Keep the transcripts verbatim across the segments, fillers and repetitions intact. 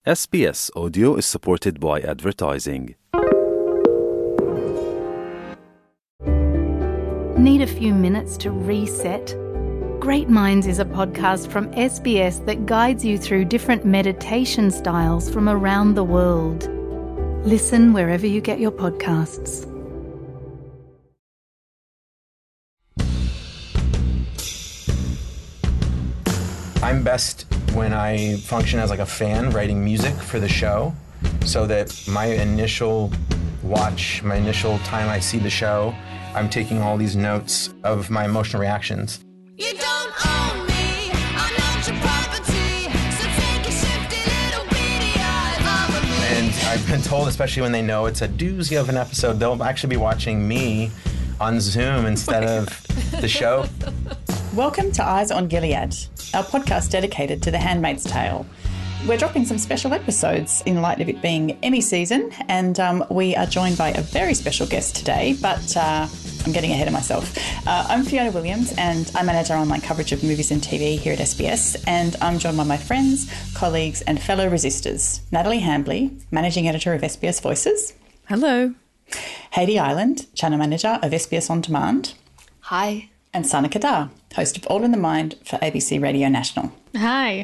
S B S Audio is supported by advertising. Need a few minutes to reset? Great Minds is a podcast from S B S that guides you through different meditation styles from around the world. Listen wherever you get your podcasts. I'm best when I function as like a fan writing music for the show, so that my initial watch, my initial time I see the show, I'm taking all these notes of my emotional reactions. You don't own me, I'm not your property, so take a shifty little beady eyes over me. And I've been told, especially when they know it's a doozy of an episode, they'll actually be watching me on Zoom instead of the show. Welcome to Eyes on Gilead, our podcast dedicated to The Handmaid's Tale. We're dropping some special episodes in light of it being Emmy season, and um, we are joined by a very special guest today, but uh, I'm getting ahead of myself. Uh, I'm Fiona Williams, and I manage our online coverage of movies and T V here at S B S, and I'm joined by my friends, colleagues and fellow resistors. Natalie Hambley, Managing Editor of S B S Voices. Hello. Hayley Island, Channel Manager of S B S On Demand. Hi. And Sana Kadar, host of All in the Mind for A B C Radio National. Hi.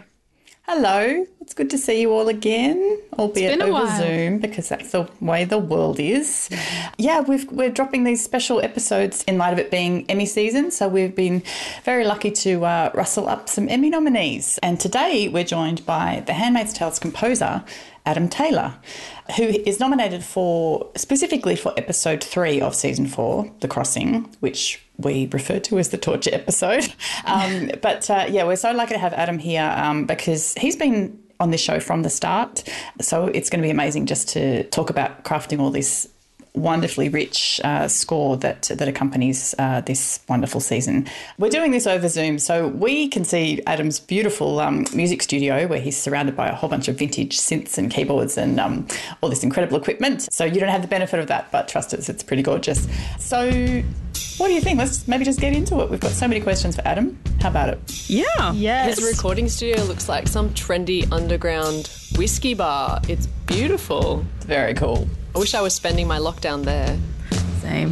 Hello. It's good to see you all again, albeit over while. Zoom, because that's the way the world is. Yeah, we've, we're dropping these special episodes in light of it being Emmy season, so we've been very lucky to uh, rustle up some Emmy nominees. And today we're joined by The Handmaid's Tale's composer, Adam Taylor, who is nominated for, specifically for episode three of season four, The Crossing, which we refer to as the torture episode. Um, but uh, yeah, we're so lucky to have Adam here um, because he's been on this show from the start. So it's going to be amazing just to talk about crafting all this wonderfully rich uh, score that that accompanies uh, this wonderful season. We're doing this over Zoom, so we can see Adam's beautiful um, music studio where he's surrounded by a whole bunch of vintage synths and keyboards and um, all this incredible equipment. So you don't have the benefit of that, but trust us, it's pretty gorgeous. So what do you think? Let's maybe just get into it. We've got so many questions for Adam. How about it? Yeah. His recording studio looks like some trendy underground whiskey bar. It's beautiful. It's very cool. I wish I was spending my lockdown there. Same.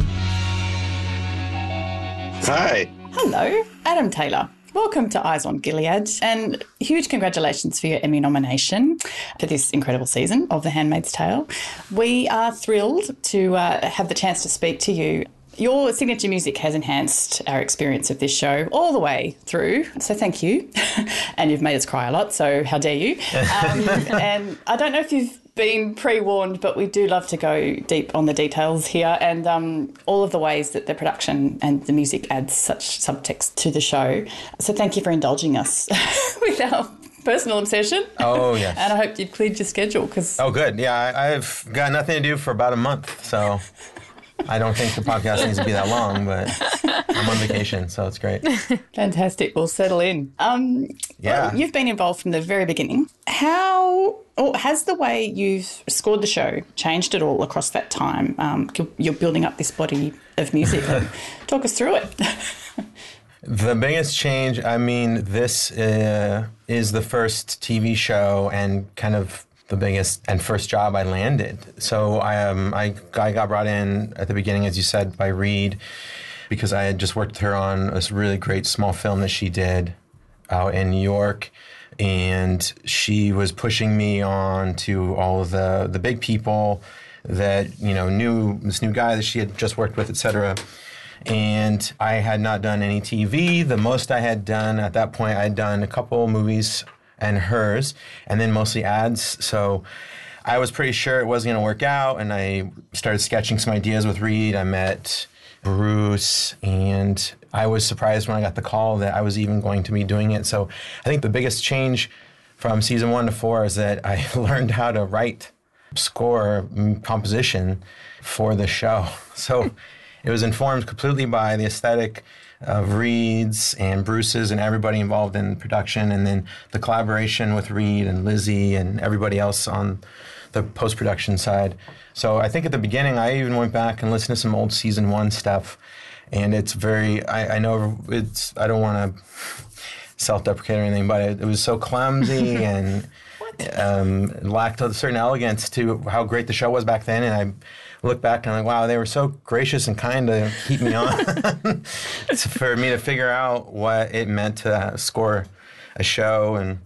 Hi. Hello, Adam Taylor. Welcome to Eyes on Gilead, and huge congratulations for your Emmy nomination for this incredible season of The Handmaid's Tale. We are thrilled to uh, have the chance to speak to you. Your signature music has enhanced our experience of this show all the way through, so thank you. And you've made us cry a lot, so how dare you. Um, and I don't know if you've been pre-warned, but we do love to go deep on the details here and um, all of the ways that the production and the music adds such subtext to the show. So thank you for indulging us with our personal obsession. Oh, yes. And I hope you've cleared your schedule. Cause Oh, good. Yeah, I, I've got nothing to do for about a month, so I don't think the podcast needs to be that long, but I'm on vacation, so it's great. Fantastic. We'll settle in. Um, Yeah. well, you've been involved from the very beginning. How, or has the way you've scored the show changed at all across that time? Um, you're building up this body of music. Talk us through it. The biggest change, I mean, this uh, is the first T V show and kind of the biggest and first job I landed. So I, um, I, I got brought in at the beginning, as you said, by Reed, because I had just worked with her on this really great small film that she did out in New York. And she was pushing me on to all of the, the big people that, you know, knew this new guy that she had just worked with, et cetera. And I had not done any T V. The most I had done at that point, I had done a couple movies and hers, and then mostly ads. So I was pretty sure it wasn't going to work out, and I started sketching some ideas with Reed. I met Bruce, and I was surprised when I got the call that I was even going to be doing it. So I think the biggest change from season one to four is that I learned how to write, score, composition for the show. So it was informed completely by the aesthetic of Reed's and Bruce's and everybody involved in production, and then the collaboration with Reed and Lizzie and everybody else on the post-production side. So I think at the beginning, I even went back and listened to some old season one stuff, and it's very, I, I know it's, I don't want to self-deprecate or anything, but it, it was so clumsy and um, lacked a certain elegance to how great the show was back then. And I look back and I'm like, wow, they were so gracious and kind to keep me on. For me to figure out what it meant to score a show. And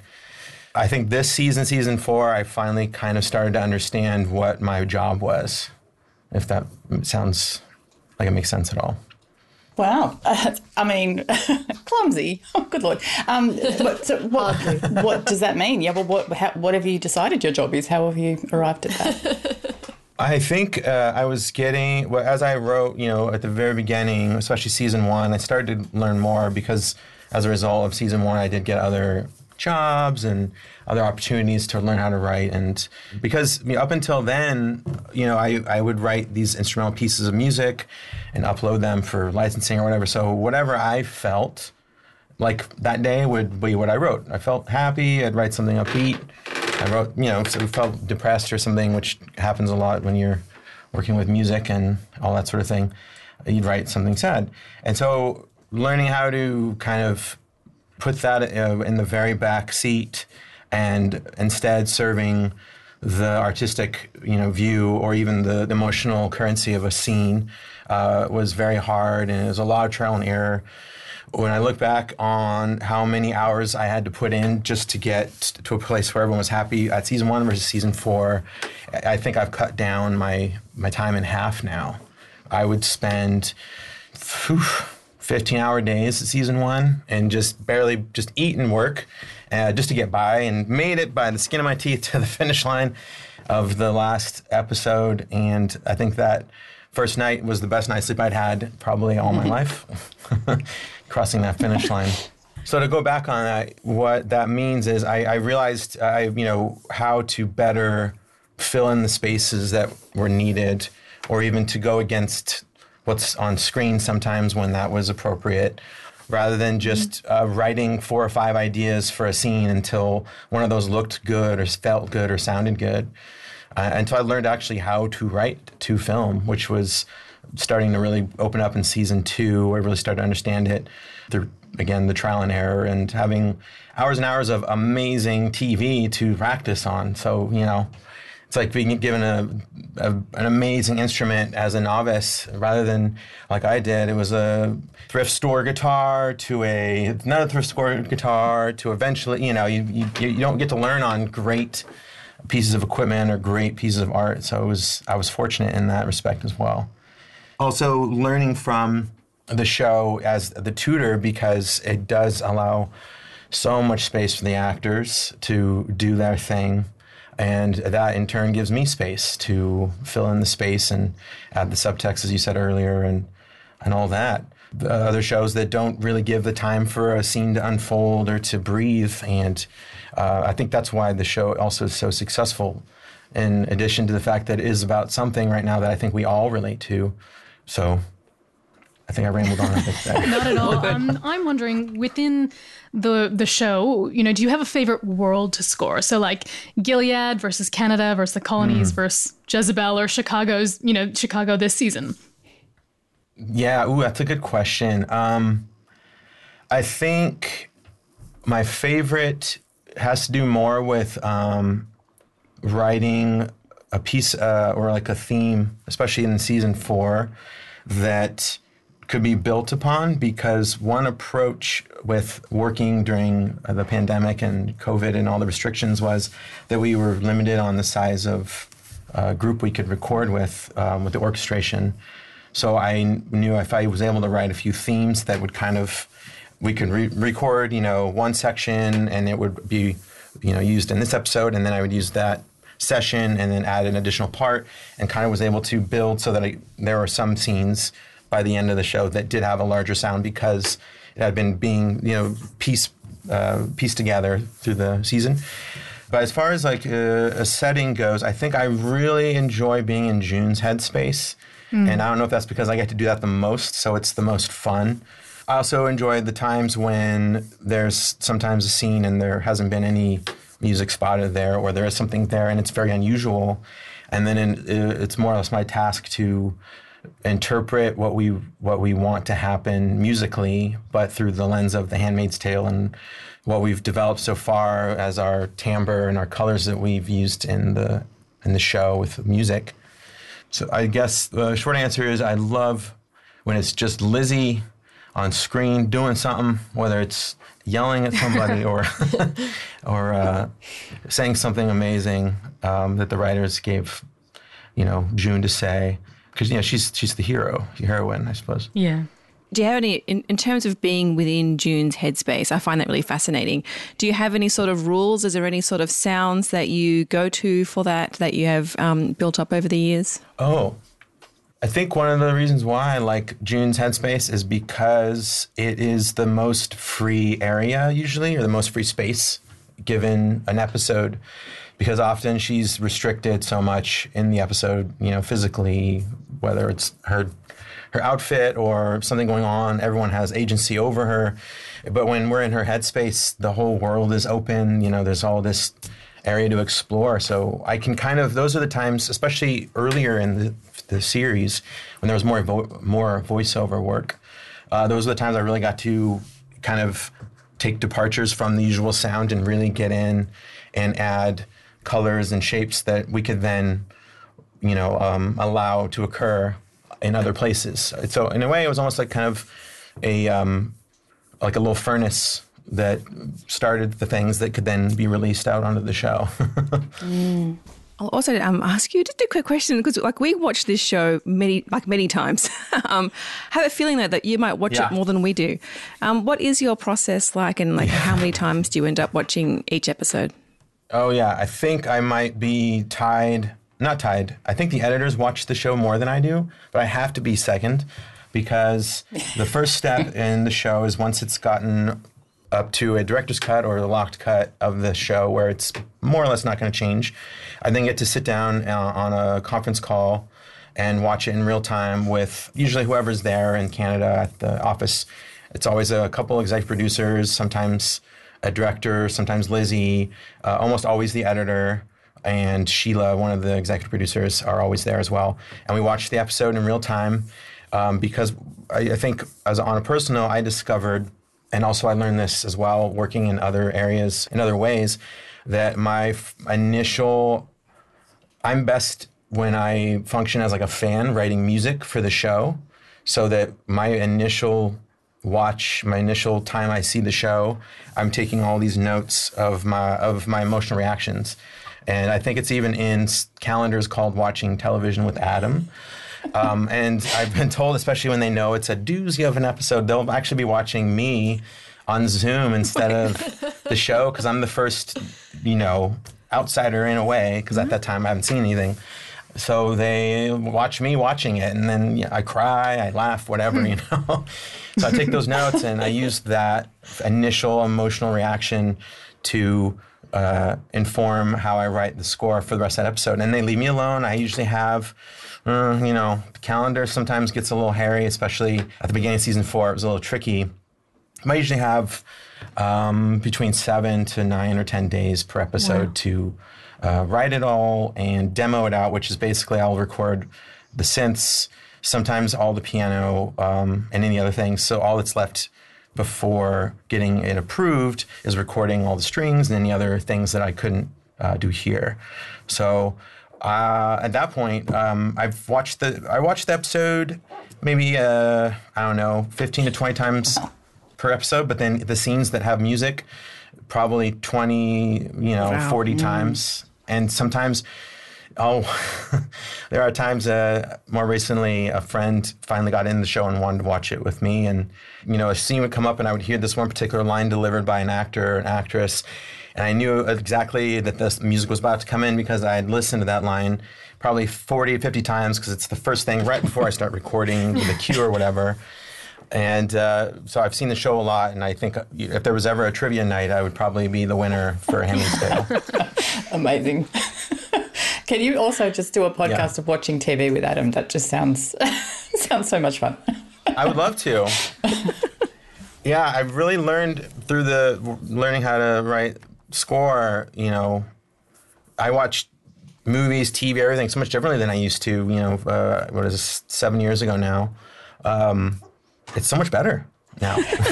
I think this season, season four, I finally kind of started to understand what my job was, if that sounds like it makes sense at all. Wow. Uh, I mean, clumsy. Oh, good Lord. Um, but, so what, what does that mean? Yeah, well, what, how, what have you decided your job is? How have you arrived at that? I think uh, I was getting, well, as I wrote, you know, at the very beginning, especially season one, I started to learn more because as a result of season one, I did get other jobs and other opportunities to learn how to write. And because I mean, up until then, you know, I, I would write these instrumental pieces of music and upload them for licensing or whatever. So whatever I felt like that day would be what I wrote. I felt happy. I'd write something upbeat. I wrote, you know, so I felt depressed or something, which happens a lot when you're working with music and all that sort of thing. You'd write something sad. And so learning how to kind of put that uh, in the very back seat and instead serving the artistic, you know, view or even the, the emotional currency of a scene uh, was very hard, and it was a lot of trial and error. When I look back on how many hours I had to put in just to get to a place where everyone was happy at season one versus season four, I think I've cut down my, my time in half now. I would spend whew, fifteen-hour days at season one and just barely just eat and work uh, just to get by, and made it by the skin of my teeth to the finish line of the last episode. And I think that first night was the best night's sleep I'd had probably all my life, crossing that finish line. So to go back on that, what that means is I, I realized I, you know, how to better fill in the spaces that were needed, or even to go against what's on screen sometimes when that was appropriate, rather than just uh, writing four or five ideas for a scene until one of those looked good or felt good or sounded good. Uh, and so I learned actually how to write to film, which was starting to really open up in season two, where I really started to understand it through, again, the trial and error and having hours and hours of amazing T V to practice on. So, you know, it's like being given a, a an amazing instrument as a novice, rather than like I did. It was a thrift store guitar to a another thrift store guitar to eventually, you know, you you, you don't get to learn on great pieces of equipment or great pieces of art. So it was I was fortunate in that respect as well. Also learning from the show as the tutor, because it does allow so much space for the actors to do their thing. And that, in turn, gives me space to fill in the space and add the subtext, as you said earlier, and and all that. The other shows that don't really give the time for a scene to unfold or to breathe. And uh, I think that's why the show also is so successful, in addition to the fact that it is about something right now that I think we all relate to. So I think I rambled on a bit there. Not at all. Um, I'm wondering, within the the show, you know, do you have a favorite world to score? So like Gilead versus Canada versus the colonies mm. versus Jezebel or Chicago's, you know, Chicago this season? Yeah, ooh, that's a good question. Um, I think my favorite has to do more with um, writing a piece uh, or like a theme, especially in season four, that could be built upon, because one approach with working during the pandemic and COVID and all the restrictions was that we were limited on the size of uh, group we could record with, um, with the orchestration. So I knew if I was able to write a few themes that would kind of, we could re- record, you know, one section and it would be, you know, used in this episode, and then I would use that session and then add an additional part, and kind of was able to build so that I, there were some scenes by the end of the show that did have a larger sound, because it had been being, you know, piece, uh, pieced together through the season. But as far as like a, a setting goes, I think I really enjoy being in June's headspace. Mm. And I don't know if that's because I get to do that the most, so it's the most fun. I also enjoy the times when there's sometimes a scene and there hasn't been any music spotted there, or there is something there and it's very unusual. And then in, it's more or less my task to interpret what we what we want to happen musically, but through the lens of The Handmaid's Tale and what we've developed so far as our timbre and our colors that we've used in the in the show with music. So I guess the short answer is I love when it's just Lizzie on screen doing something, whether it's yelling at somebody or or uh, saying something amazing um, that the writers gave, you know, June to say. Because, you know, she's she's the hero, the heroine, I suppose. Yeah. Do you have any, in, in terms of being within June's headspace, I find that really fascinating. Do you have any sort of rules? Is there any sort of sounds that you go to for that, that you have um, built up over the years? Oh, I think one of the reasons why I like June's headspace is because it is the most free area usually, or the most free space given an episode. Because often she's restricted so much in the episode, you know, physically, whether it's her her outfit or something going on, everyone has agency over her. But when we're in her headspace, the whole world is open, you know, there's all this area to explore. So I can kind of, those are the times, especially earlier in the, the series, when there was more vo- more voiceover work, uh, those are the times I really got to kind of take departures from the usual sound and really get in and add colors and shapes that we could then, you know, um, allow to occur in other places. So in a way, it was almost like kind of a um, like a little furnace that started the things that could then be released out onto the show. mm. I'll also um, ask you just a quick question, because like we watch this show many like many times. um, I have a feeling though that you might watch yeah. it more than we do. Um, what is your process like, and like yeah. how many times do you end up watching each episode? Oh yeah, I think I might be tied. Not tied. I think the editors watch the show more than I do, but I have to be second because the first step in the show is once it's gotten up to a director's cut or a locked cut of the show where it's more or less not going to change, I then get to sit down uh, on a conference call and watch it in real time with usually whoever's there in Canada at the office. It's always a couple executive producers, sometimes a director, sometimes Lizzie, uh, almost always the editor, and Sheila, one of the executive producers, are always there as well. And we watch the episode in real time um, because I, I think as on a personal, I discovered, and also I learned this as well working in other areas, in other ways, that my f- initial, I'm best when I function as like a fan writing music for the show, so that my initial watch, my initial time I see the show, I'm taking all these notes of my of my emotional reactions. And I think it's even in calendars called Watching Television with Adam. Um, and I've been told, especially when they know it's a doozy of an episode, they'll actually be watching me on Zoom instead of the show, because I'm the first, you know, outsider in a way, because at that time I haven't seen anything. So they watch me watching it, and then you know, I cry, I laugh, whatever, you know. So I take those notes, and I use that initial emotional reaction to uh, inform how I write the score for the rest of that episode. And they leave me alone. I usually have, uh, you know, the calendar sometimes gets a little hairy, especially at the beginning of season four. It was a little tricky. I usually have um, between seven to nine or ten days per episode wow. to uh, write it all and demo it out, which is basically I'll record the synths, sometimes all the piano um, and any other things. So all that's left before getting it approved is recording all the strings and any other things that I couldn't uh, do here. So uh, at that point, um, I've watched the I watched the episode maybe uh, I don't know fifteen to twenty times per episode, but then the scenes that have music probably twenty, you know, wow. forty mm. times, and sometimes. Oh, there are times, uh, more recently, a friend finally got in the show and wanted to watch it with me. And, you know, a scene would come up and I would hear this one particular line delivered by an actor or an actress. And I knew exactly that this music was about to come in because I had listened to that line probably forty to fifty times because it's the first thing right before I start recording the cue or whatever. And uh, so I've seen the show a lot, and I think if there was ever a trivia night, I would probably be the winner for Handmaid's Tale. Amazing. Can you also just do a podcast yeah. of watching T V with Adam? That just sounds sounds so much fun. I would love to. Yeah, I've really learned through the learning how to write score. You know, I watched movies, T V, everything so much differently than I used to, you know, uh, what is this, seven years ago now. Um, it's so much better now.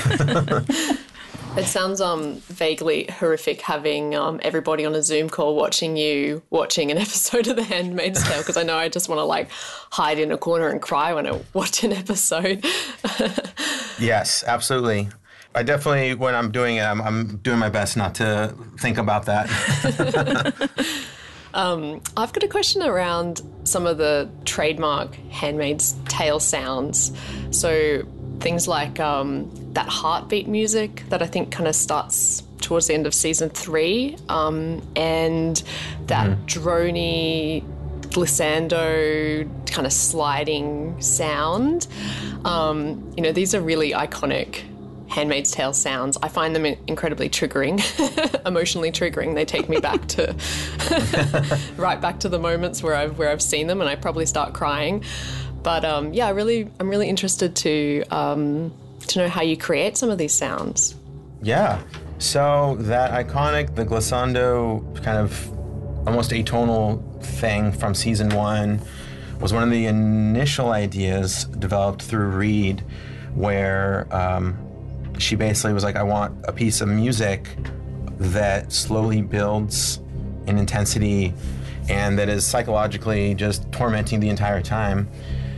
It sounds um vaguely horrific having um everybody on a Zoom call watching you watching an episode of The Handmaid's Tale, because I know I just want to like hide in a corner and cry when I watch an episode. Yes, absolutely. I definitely, when I'm doing it, I'm, I'm doing my best not to think about that. um, I've got a question around some of the trademark Handmaid's Tale sounds. So things like um, that heartbeat music that I think kind of starts towards the end of season three, um, and that mm. droney glissando kind of sliding sound. Um, you know, these are really iconic Handmaid's Tale sounds. I find them incredibly triggering, emotionally triggering. They take me back to right back to the moments where I've where I've seen them, and I probably start crying. But um, yeah, I really, I'm really interested to um, to know how you create some of these sounds. Yeah. So that iconic, the glissando kind of almost atonal thing from season one was one of the initial ideas developed through Reed, where um, she basically was like, I want a piece of music that slowly builds in intensity and that is psychologically just tormenting the entire time.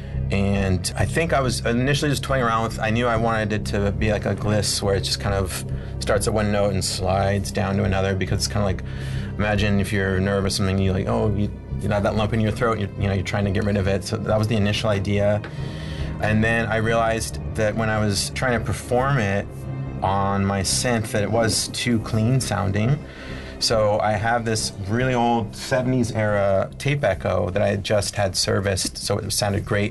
And I think I was initially just toying around with, I knew I wanted it to be like a gliss where it just kind of starts at one note and slides down to another, because it's kind of like, imagine if you're nervous and you like, oh, you, you have that lump in your throat, and you're, you know, you're trying to get rid of it. So that was the initial idea. And then I realized that when I was trying to perform it on my synth, that it was too clean sounding. So I have this really old seventies era tape echo that I had just had serviced, so it sounded great.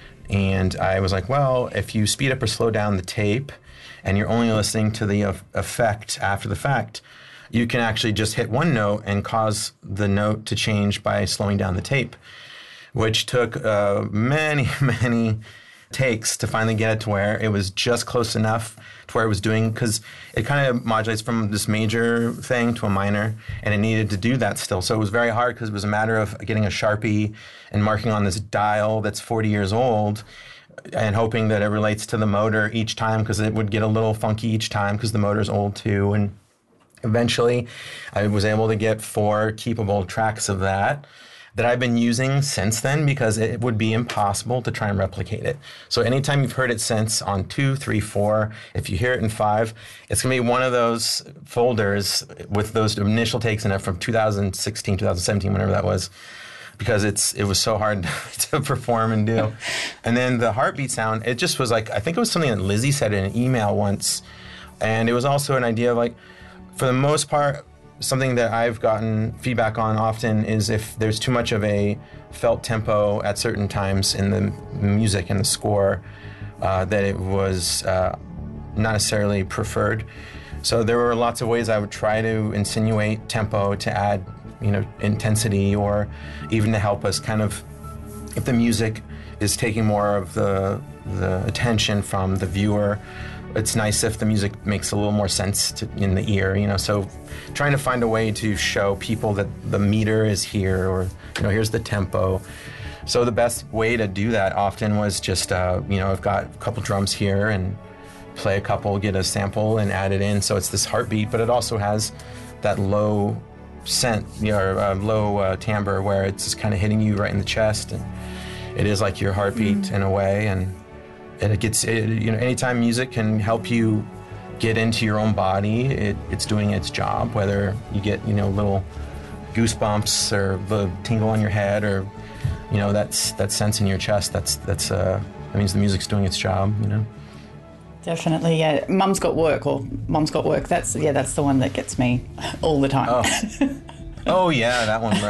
And I was like, well, if you speed up or slow down the tape and you're only listening to the effect after the fact, you can actually just hit one note and cause the note to change by slowing down the tape, which took uh, many, many takes to finally get it to where it was just close enough to where it was doing, because it kind of modulates from this major thing to a minor, and it needed to do that still. So it was very hard, because it was a matter of getting a Sharpie and marking on this dial that's forty years old and hoping that it relates to the motor each time, because it would get a little funky each time because the motor's old too. And eventually I was able to get four keepable tracks of that that I've been using since then, because it would be impossible to try and replicate it. So anytime you've heard it since on two, three, four, if you hear it in five, it's gonna be one of those folders with those initial takes in it from two thousand sixteen, two thousand seventeen, whenever that was, because it's it was so hard to perform and do. And then the heartbeat sound, it just was like, I think it was something that Lizzie said in an email once, and it was also an idea of like, for the most part, something that I've gotten feedback on often is if there's too much of a felt tempo at certain times in the music and the score, uh, that it was uh, not necessarily preferred. So there were lots of ways I would try to insinuate tempo to add, you know, intensity, or even to help us kind of, if the music is taking more of the the attention from the viewer, it's nice if the music makes a little more sense to, in the ear, you know. So trying to find a way to show people that the meter is here, or, you know, here's the tempo. So the best way to do that often was just, uh, you know, I've got a couple drums here and play a couple, get a sample and add it in. So it's this heartbeat, but it also has that low scent, you know, uh, low uh, timbre where it's just kind of hitting you right in the chest. And it is like your heartbeat mm. in a way. And And it gets, it, you know, anytime music can help you get into your own body, it, it's doing its job, whether you get, you know, little goosebumps or the tingle on your head, or, you know, that's that sense in your chest, that's, that's, uh, that means the music's doing its job, you know? Definitely, yeah. Mum's Got Work, or Mom's Got Work, that's, yeah, that's the one that gets me all the time. Oh, oh yeah, that one,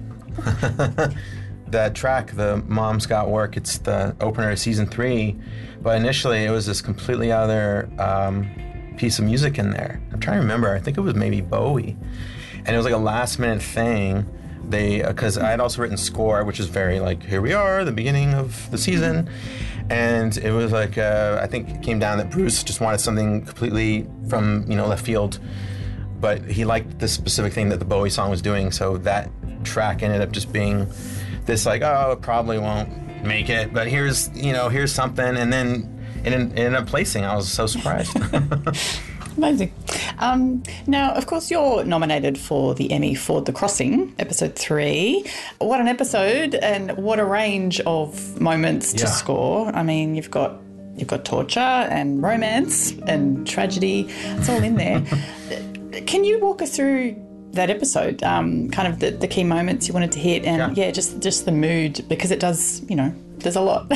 right. That track, the Mom's Got Work, it's the opener of season three, but initially it was this completely other um, piece of music in there. I'm trying to remember, I think it was maybe Bowie, and it was like a last minute thing. They, because uh, I had also written score, which is very like, here we are, the beginning of the season, and it was like, uh, I think it came down that Bruce just wanted something completely from, you know, left field, but he liked this specific thing that the Bowie song was doing, so that track ended up just being this like, oh, it probably won't make it, but here's, you know, here's something. And then it ended up placing. I was so surprised. Amazing. Um, now, of course, you're nominated for the Emmy for The Crossing, episode three. What an episode, and what a range of moments to Yeah. score. I mean, you've got you've got torture and romance and tragedy. It's all in there. Can you walk us through that episode? Um, kind of the, the key moments you wanted to hit, and Yeah. yeah, just just the mood, because it does, you know, there's a lot.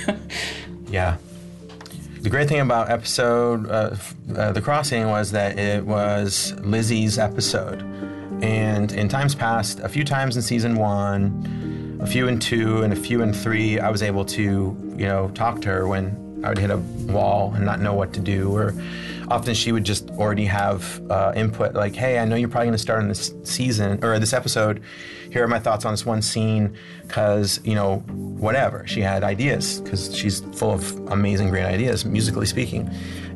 Yeah. The great thing about episode uh, uh, The Crossing was that it was Lizzie's episode. And in times past, a few times in season one, a few in two, and a few in three, I was able to, you know, talk to her when I would hit a wall and not know what to do. Or often she would just already have uh, input like, hey, I know you're probably going to start in this season or this episode. Here are my thoughts on this one scene, because, you know, whatever. She had ideas, because she's full of amazing, great ideas, musically speaking.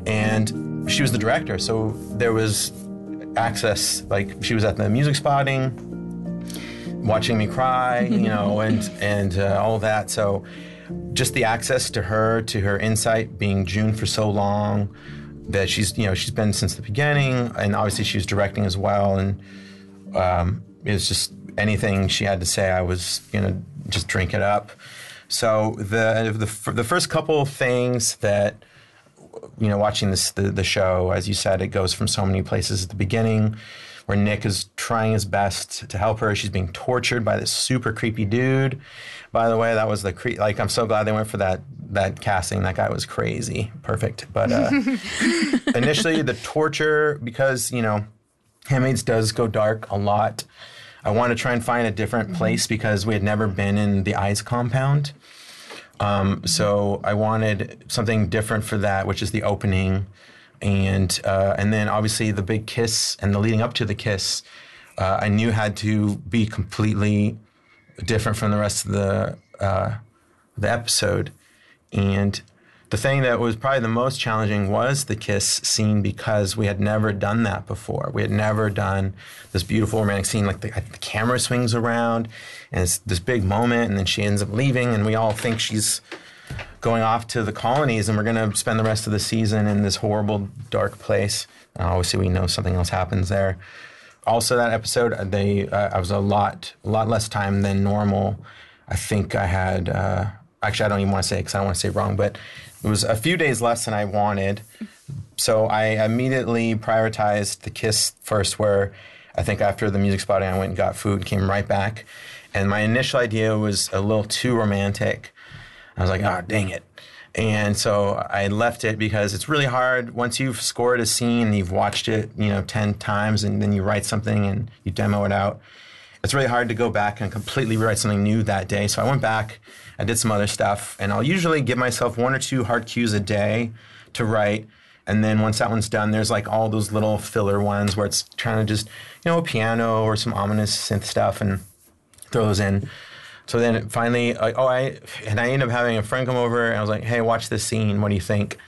And she was the director, so there was access. Like, she was at the music spotting, watching me cry, you know, and, and uh, all that. So just the access to her, to her insight, being June for so long, that she's, you know, she's been since the beginning, and obviously she was directing as well. And um, it was just, anything she had to say, I was gonna just drink it up. So the the, the first couple of things that, you know, watching this the, the show, as you said, it goes from so many places at the beginning, where Nick is trying his best to help her. She's being tortured by this super creepy dude. By the way, that was the cre- like I'm so glad they went for that that casting. That guy was crazy, perfect. But uh, initially, the torture, because, you know, Handmaids does go dark a lot. I wanted to try and find a different place, because we had never been in the Eyes compound. Um, so I wanted something different for that, which is the opening. And uh, and then obviously the big kiss and the leading up to the kiss, uh, I knew had to be completely different from the rest of the uh, the episode. And the thing that was probably the most challenging was the kiss scene, because we had never done that before. We had never done this beautiful romantic scene, like the, the camera swings around and it's this big moment, and then she ends up leaving, and we all think she's going off to the colonies, and we're going to spend the rest of the season in this horrible, dark place. And obviously we know something else happens there. Also, that episode, they uh, I was a lot, a lot less time than normal. I think I had, uh, actually I don't even want to say it because I don't want to say it wrong, but it was a few days less than I wanted. So I immediately prioritized the kiss first, where I think after the music spotting, I went and got food, came right back. And my initial idea was a little too romantic. I was like, oh, dang it. And so I left it, because it's really hard once you've scored a scene and you've watched it, you know, ten times, and then you write something and you demo it out. It's really hard to go back and completely rewrite something new that day. So I went back, I did some other stuff, and I'll usually give myself one or two hard cues a day to write. And then once that one's done, there's like all those little filler ones where it's trying to just, you know, a piano or some ominous synth stuff, and throw those in. So then it finally, like, oh, I, and I ended up having a friend come over, and I was like, hey, watch this scene. What do you think?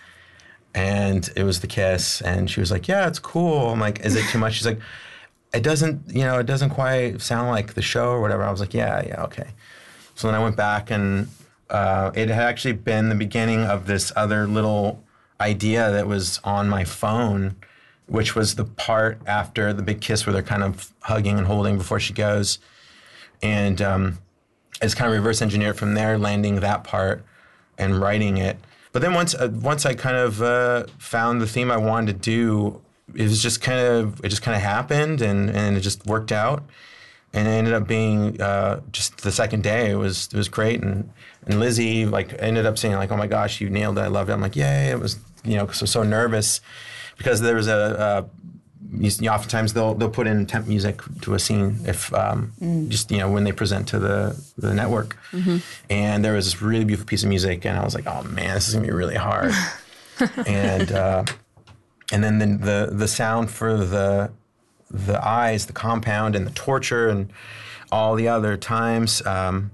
And it was the kiss, and she was like, yeah, it's cool. I'm like, is it too much? She's like, it doesn't, you know, it doesn't quite sound like the show or whatever. I was like, yeah, yeah, okay. So then I went back, and uh, it had actually been the beginning of this other little idea that was on my phone, which was the part after the big kiss where they're kind of hugging and holding before she goes. And um, it's kind of reverse engineered from there, landing that part and writing it. But then once uh, once I kind of uh, found the theme I wanted to do, it was just kind of, it just kind of happened, and, and it just worked out. And it ended up being uh, just the second day. It was it was great, and and Lizzie like ended up saying like, "Oh my gosh, you nailed it! I loved it." I'm like, "Yay!" It was, you know, because I was so nervous, because there was a, a you, you oftentimes they'll they'll put in temp music to a scene if um, mm. just, you know, when they present to the the network, mm-hmm. and there was this really beautiful piece of music, and I was like, "Oh man, this is gonna be really hard," and uh, and then the, the the sound for the the eyes, the compound, and the torture, and all the other times. Um,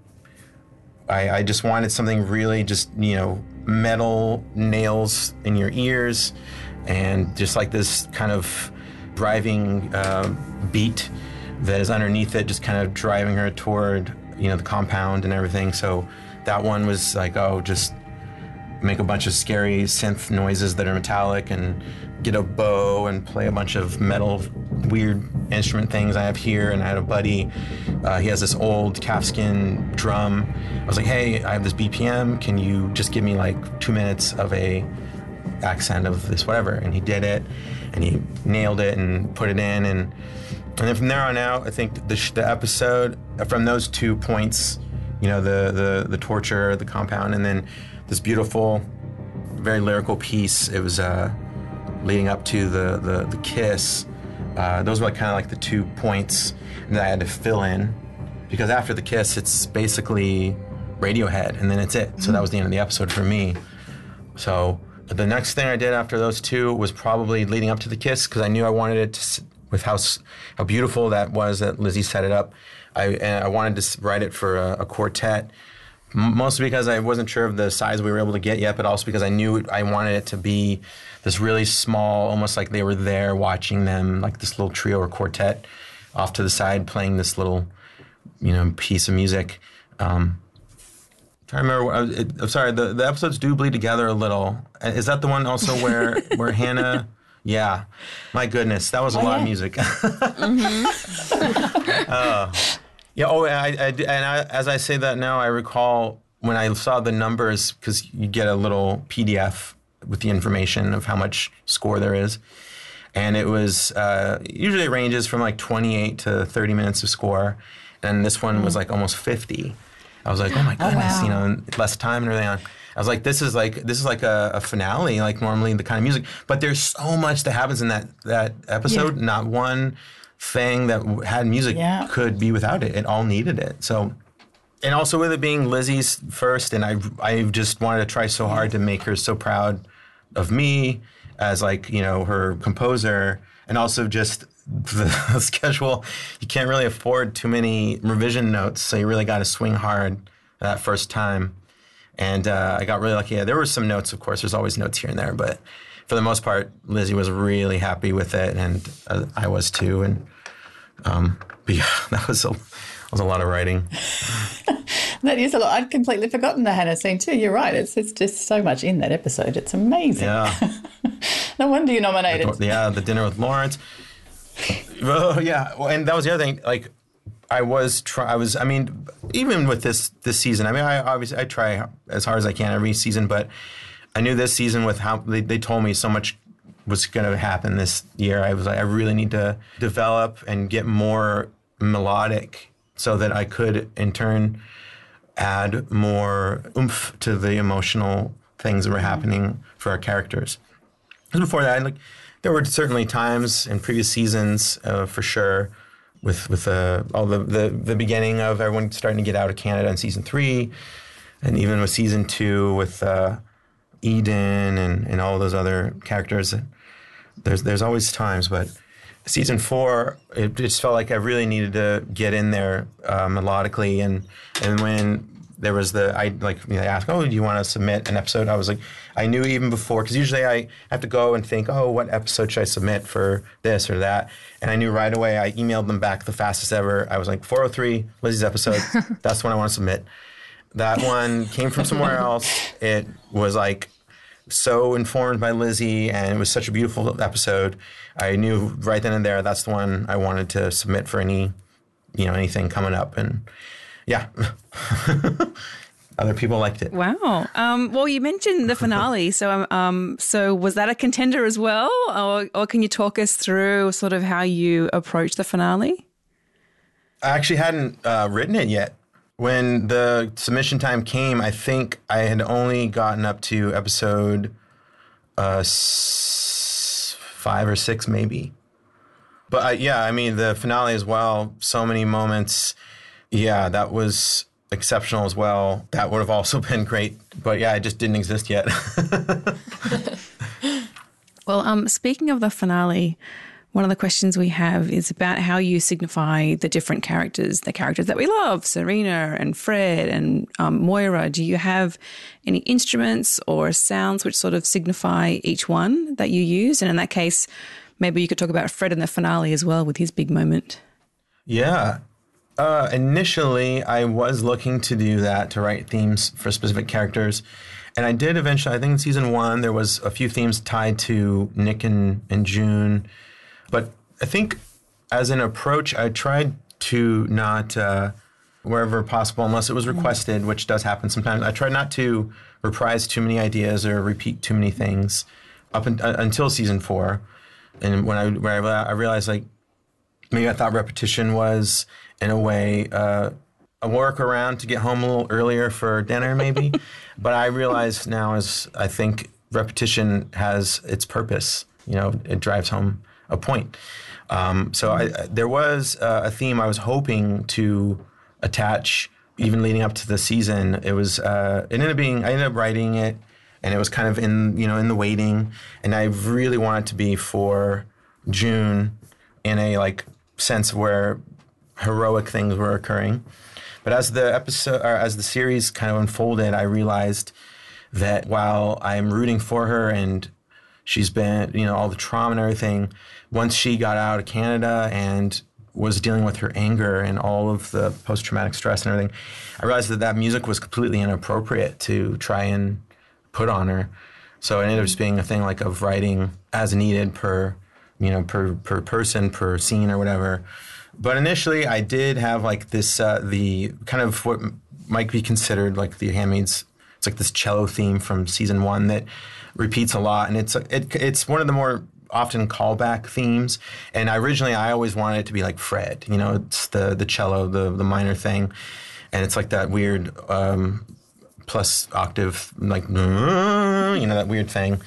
I, I just wanted something really just, you know, metal nails in your ears, and just like this kind of driving uh, beat that is underneath it, just kind of driving her toward, you know, the compound and everything. So that one was like, oh, just make a bunch of scary synth noises that are metallic and get a bow and play a bunch of metal weird instrument things I have here. And I had a buddy, uh, he has this old calfskin drum. I was like, hey, I have this B P M. Can you just give me like two minutes of a accent of this whatever? And he did it, and he nailed it and put it in. And, and then from there on out, I think the, sh- the episode, from those two points, you know, the, the, the torture, the compound, and then this beautiful, very lyrical piece. It was uh, leading up to the the, the kiss. Uh, those were like kind of like the two points that I had to fill in, because after the kiss, it's basically Radiohead, and then it's it. So that was the end of the episode for me. So the next thing I did after those two was probably leading up to the kiss, because I knew I wanted it to, s- with how s- how beautiful that was that Lizzie set it up. I and I wanted to s- write it for a, a quartet. Mostly because I wasn't sure of the size we were able to get yet, but also because I knew I wanted it to be this really small, almost like they were there watching them, like this little trio or quartet off to the side playing this little, you know, piece of music. Um, I remember. What I was, it, I'm sorry. The, the episodes do bleed together a little. Is that the one also where where Hannah? Yeah. My goodness, that was a Oh, lot yeah. of music. mm-hmm. uh, Yeah, oh, I, I, and I, as I say that now, I recall when I saw the numbers, because you get a little P D F with the information of how much score there is. And it was, uh, usually it ranges from like twenty-eight to thirty minutes of score. And this one was like almost fifty. I was like, oh my goodness, wow. you know, and less time and everything on. I was like, this is like this is like a, a finale, like normally the kind of music. But there's so much that happens in that, that episode, Yeah. not one thing that w- had music Yeah. could be without it. It all needed it. So, and also with it being Lizzie's first, and I I just wanted to try so hard to make her so proud of me as like, you know, her composer, and also just the schedule. You can't really afford too many revision notes, so you really got to swing hard that first time. And uh, I got really lucky. Yeah, there were some notes, of course. There's always notes here and there, but for the most part, Lizzie was really happy with it, and uh, I was too. And um, but yeah, that was a that was a lot of writing. That is a lot. I'd completely forgotten the Hannah scene too. You're right. It's it's just so much in that episode. It's amazing. Yeah, No wonder you nominated. yeah, the dinner with Lawrence. Oh yeah, well, and that was the other thing. Like, I was try. I was. I mean, even with this this season. I mean, I obviously I try as hard as I can every season, but I knew this season with how they, they told me so much was going to happen this year. I was like, I really need to develop and get more melodic so that I could, in turn, add more oomph to the emotional things that were happening for our characters. Because before that, like, there were certainly times in previous seasons, uh, for sure, with with uh, all the, the the beginning of everyone starting to get out of Canada in season three, and even with season two with uh, Eden and, and all those other characters. There's there's always times, but season four, it just felt like I really needed to get in there uh, melodically, and and when there was the I like you know, they asked, oh, do you want to submit an episode? I was like, I knew even before, because usually I have to go and think, oh, what episode should I submit for this or that? And I knew right away. I emailed them back the fastest ever. I was like, four oh three, Lizzie's episode. That's the one I want to submit. That one came from somewhere else. It was like so informed by Lizzie, and it was such a beautiful episode. I knew right then and there that's the one I wanted to submit for any, you know, anything coming up. And yeah, other people liked it. Wow. Um, well, you mentioned the finale. So, um, um, so was that a contender as well? Or, or can you talk us through sort of how you approached the finale? I actually hadn't uh, written it yet. When the submission time came, I think I had only gotten up to episode uh, s- five or six, maybe. But I, yeah, I mean, the finale as well, so many moments. Yeah, that was exceptional as well. That would have also been great. But yeah, it just didn't exist yet. Well, um, speaking of the finale, one of the questions we have is about how you signify the different characters, the characters that we love, Serena and Fred and um, Moira. Do you have any instruments or sounds which sort of signify each one that you use? And in that case, maybe you could talk about Fred in the finale as well with his big moment. Yeah. Uh, initially, I was looking to do that, to write themes for specific characters. And I did eventually. I think in season one, there was a few themes tied to Nick and, and June. But I think as an approach, I tried to not, uh, wherever possible, unless it was requested, which does happen sometimes, I tried not to reprise too many ideas or repeat too many things up in, uh, until season four. And when I, when I, I realized, like, maybe I thought repetition was, in a way, uh, a workaround to get home a little earlier for dinner, maybe. But I realize now, as I think repetition has its purpose. You know, it drives home a point. Um, so I, there was uh, a theme I was hoping to attach, even leading up to the season. It was uh, it ended up being I ended up writing it, and it was kind of in you know in the waiting, and I really wanted to be for June in a like sense where heroic things were occurring. But as the episode, or as the series kind of unfolded, I realized that while I'm rooting for her and she's been, you know, all the trauma and everything, once she got out of Canada and was dealing with her anger and all of the post-traumatic stress and everything, I realized that that music was completely inappropriate to try and put on her. So it ended up just being a thing like of writing as needed per, you know, per per person, per scene or whatever. But initially, I did have like this, uh, the kind of what might be considered like the Handmaid's. It's like this cello theme from season one that repeats a lot, and it's it, it's one of the more often callback themes. And originally, I always wanted it to be like Fred. You know, it's the the cello, the the minor thing, and it's like that weird um, plus octave, like you know that weird thing.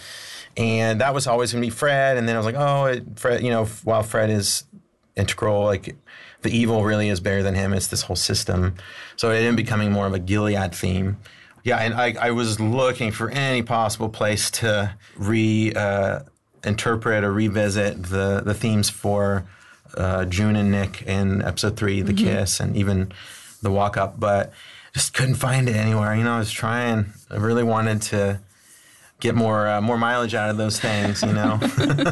And that was always going to be Fred. And then I was like, oh, it, Fred. You know, while Fred is integral, like the evil really is bigger than him. It's this whole system. So it ended up becoming more of a Gilead theme. Yeah, and I, I was looking for any possible place to re uh, interpret or revisit the, the themes for uh, June and Nick in episode three, The mm-hmm. Kiss, and even the Walk Up, but just couldn't find it anywhere. You know, I was trying. I really wanted to get more uh, more mileage out of those things, you know.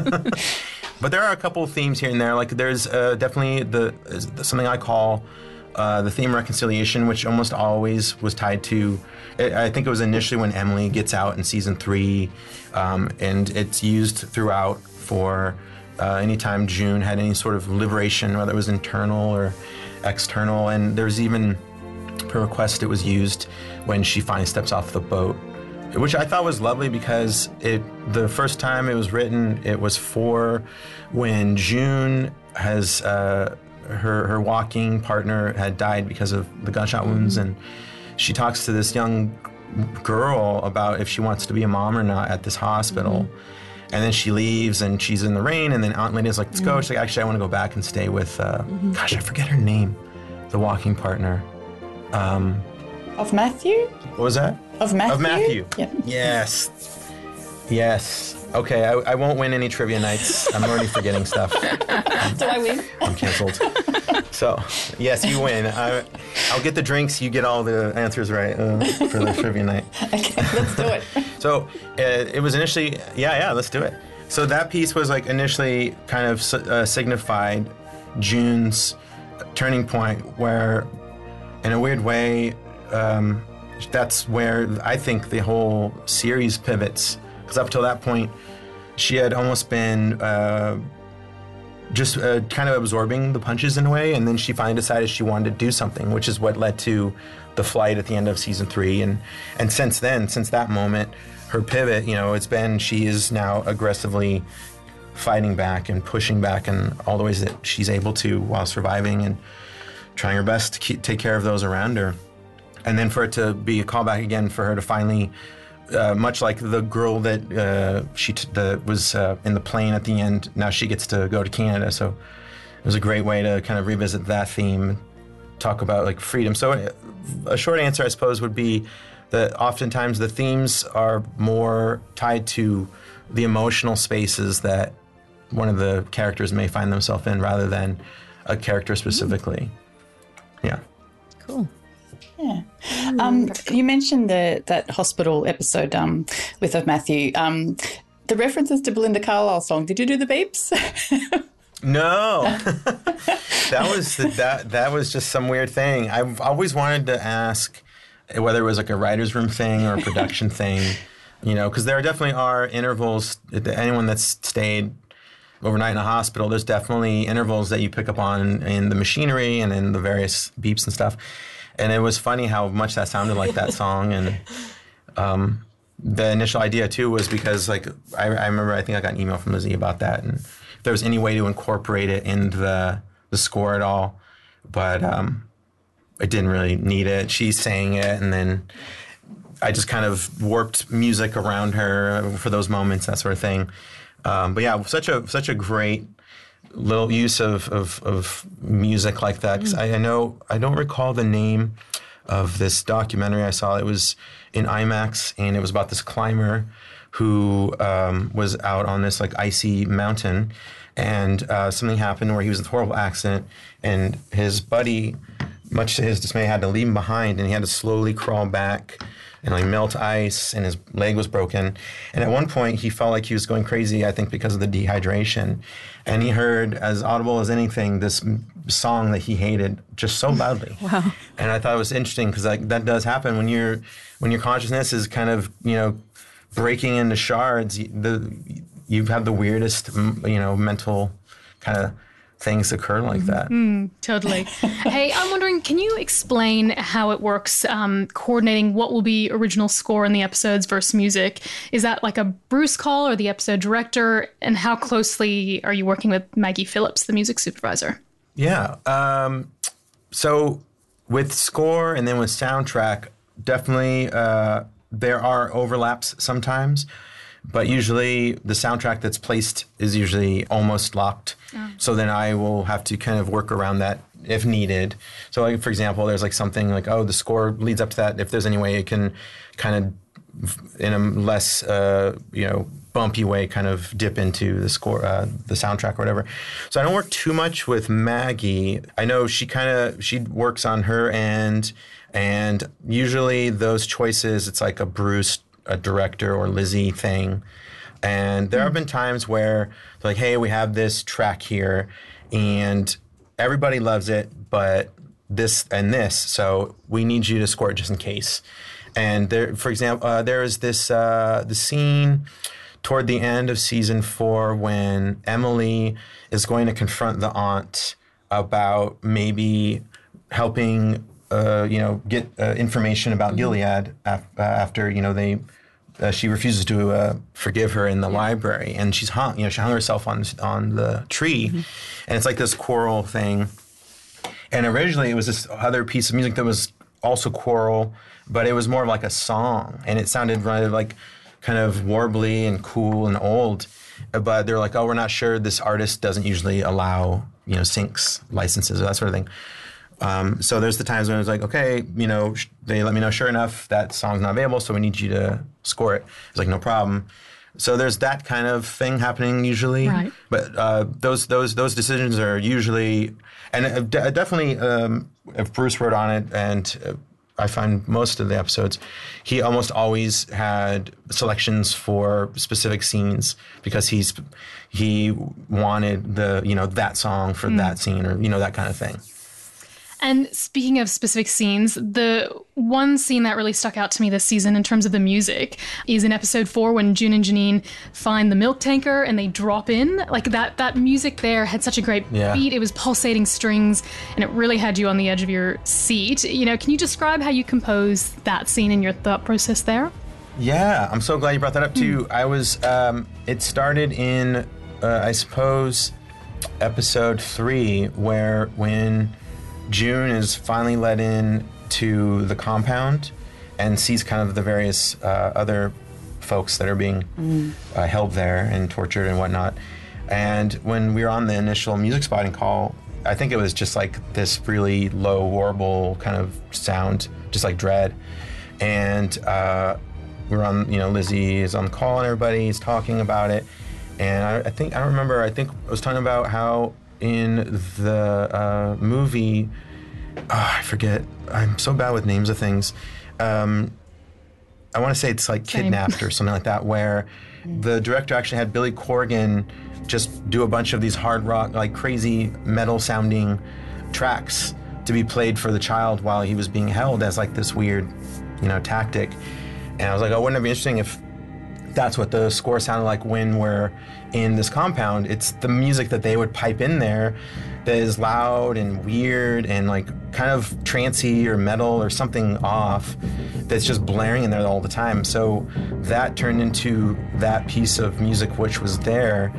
But there are a couple of themes here and there. Like there's uh, definitely the something I call uh, the theme reconciliation, which almost always was tied to. I think it was initially when Emily gets out in season three, um, and it's used throughout for uh, anytime June had any sort of liberation, whether it was internal or external. And there's even, per request, it was used when she finally steps off the boat, which I thought was lovely because it the first time it was written, it was for when June has uh, her her walking partner had died because of the gunshot wounds, and she talks to this young girl about if she wants to be a mom or not at this hospital. Mm-hmm. And then she leaves and she's in the rain, and then Aunt Lydia's like, let's go. Mm-hmm. She's like, actually, I want to go back and stay with, uh, mm-hmm. gosh, I forget her name, the walking partner. Um, of Matthew? What was that? Of Matthew? Of Matthew. Yeah. Yes. Yes. Okay, I, I won't win any trivia nights. I'm already forgetting stuff. Do I win? I'm canceled. So, yes, you win. I, I'll get the drinks. You get all the answers right uh, for the trivia night. Okay, let's do it. So, uh, it was initially, yeah, yeah, let's do it. So that piece was like initially kind of uh, signified June's turning point where, in a weird way, um, that's where I think the whole series pivots. Because up till that point, she had almost been uh, just uh, kind of absorbing the punches in a way, and then she finally decided she wanted to do something, which is what led to the flight at the end of season three. And and since then, since that moment, her pivot, you know, it's been she is now aggressively fighting back and pushing back in all the ways that she's able to while surviving and trying her best to keep, take care of those around her. And then for it to be a callback again, for her to finally, uh, much like the girl that uh, she t- the, was uh, in the plane at the end, now she gets to go to Canada. So it was a great way to kind of revisit that theme, talk about like freedom. So a short answer, I suppose, would be that oftentimes the themes are more tied to the emotional spaces that one of the characters may find themselves in rather than a character specifically. Yeah. Cool. Yeah. Um, you mentioned the that hospital episode um, with of Matthew. Um, the references to Belinda Carlisle song. Did you do the beeps? No, that was the, that that was just some weird thing. I've always wanted to ask whether it was like a writer's room thing or a production thing, you know, because there definitely are intervals. Anyone that's stayed overnight in a hospital, there's definitely intervals that you pick up on in the machinery and in the various beeps and stuff. And it was funny how much that sounded like that song. And um, the initial idea too was because like I, I remember I think I got an email from Lizzie about that, and if there was any way to incorporate it into the the score at all, but um, I didn't really need it. She sang it, and then I just kind of warped music around her for those moments, that sort of thing. Um, but yeah, such a such a great little use of of, of music like that. 'Cause I, I know I don't recall the name of this documentary I saw. It was in IMAX, and it was about this climber who um, was out on this like icy mountain, and uh, something happened where he was in a horrible accident, and his buddy, much to his dismay, had to leave him behind, and he had to slowly crawl back and like melt ice, and his leg was broken. And at one point, he felt like he was going crazy, I think because of the dehydration. And he heard, as audible as anything, this m- song that he hated just so loudly. Wow. And I thought it was interesting because like, that does happen when you're when your consciousness is kind of, you know, breaking into shards. You, the, you have the weirdest, m- you know, mental kind of things occur like that. Totally. Hey, I'm wondering, can you explain how it works, um, coordinating what will be original score in the episodes versus music? Is that like a Bruce call or the episode director? And how closely are you working with Maggie Phillips, the music supervisor? Yeah. Um, so with score and then with soundtrack, definitely uh, there are overlaps sometimes. But usually the soundtrack that's placed is usually almost locked. Oh. So then I will have to kind of work around that if needed. So like, for example, there's like something like, oh, the score leads up to that. If there's any way it can kind of, in a less, uh, you know, bumpy way, kind of dip into the score, uh, the soundtrack or whatever. So I don't work too much with Maggie. I know she kind of, she works on her end. And usually those choices, it's like a Bruce a director or Lizzie thing. And there have been times where like, hey, we have this track here and everybody loves it, but this and this, so we need you to score it just in case. And there, for example, uh, there is this, uh, the scene toward the end of season four when Emily is going to confront the aunt about maybe helping Uh, you know, get uh, information about Gilead af- uh, after, you know, they uh, she refuses to uh, forgive her in the yeah. library, and she's hung, you know, she hung herself on on the tree, mm-hmm. and it's like this choral thing. And originally, it was this other piece of music that was also choral, but it was more like a song, and it sounded rather like kind of warbly and cool and old. But they're like, oh, we're not sure. This artist doesn't usually allow, you know, syncs licenses or that sort of thing. Um, so there's the times when it's like, okay, you know, sh- they let me know, sure enough, that song's not available, so we need you to score it. It's like, no problem. So there's that kind of thing happening usually. Right. But uh, those those those decisions are usually, and uh, de- definitely, um, if Bruce wrote on it, and uh, I find most of the episodes, he almost always had selections for specific scenes because he's he wanted the, you know, that song for mm. that scene, or, you know, that kind of thing. And speaking of specific scenes, the one scene that really stuck out to me this season in terms of the music is in episode four when June and Janine find the milk tanker and they drop in. Like that that music there had such a great yeah. beat. It was pulsating strings and it really had you on the edge of your seat. You know, can you describe how you composed that scene and your thought process there? Yeah, I'm so glad you brought that up too. Mm. I was, um, it started in, uh, I suppose, episode three where when June is finally let in to the compound and sees kind of the various uh, other folks that are being mm. uh, held there and tortured and whatnot. And when we were on the initial music spotting call, I think it was just like this really low, warble kind of sound, just like dread. And uh, we were on, you know, Lizzie is on the call and everybody's talking about it. And I, I think, I don't remember, I think I was talking about how in the uh, movie, oh, I forget, I'm so bad with names of things. Um, I want to say it's like Same. Kidnapped or something like that, where the director actually had Billy Corgan just do a bunch of these hard rock, like crazy metal sounding tracks to be played for the child while he was being held as like this weird, you know, tactic. And I was like, oh, wouldn't it be interesting if that's what the score sounded like when we're in this compound? It's the music that they would pipe in there that is loud and weird and like kind of trancey or metal or something off that's just blaring in there all the time. So that turned into that piece of music which was there,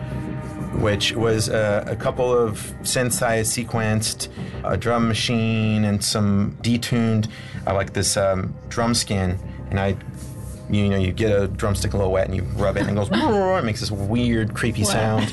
which was a, a couple of synths I sequenced, a drum machine, and some detuned, uh, like this um, drum skin. And I, you know, you get a drumstick a little wet and you rub it and it goes, it makes this weird, creepy sound.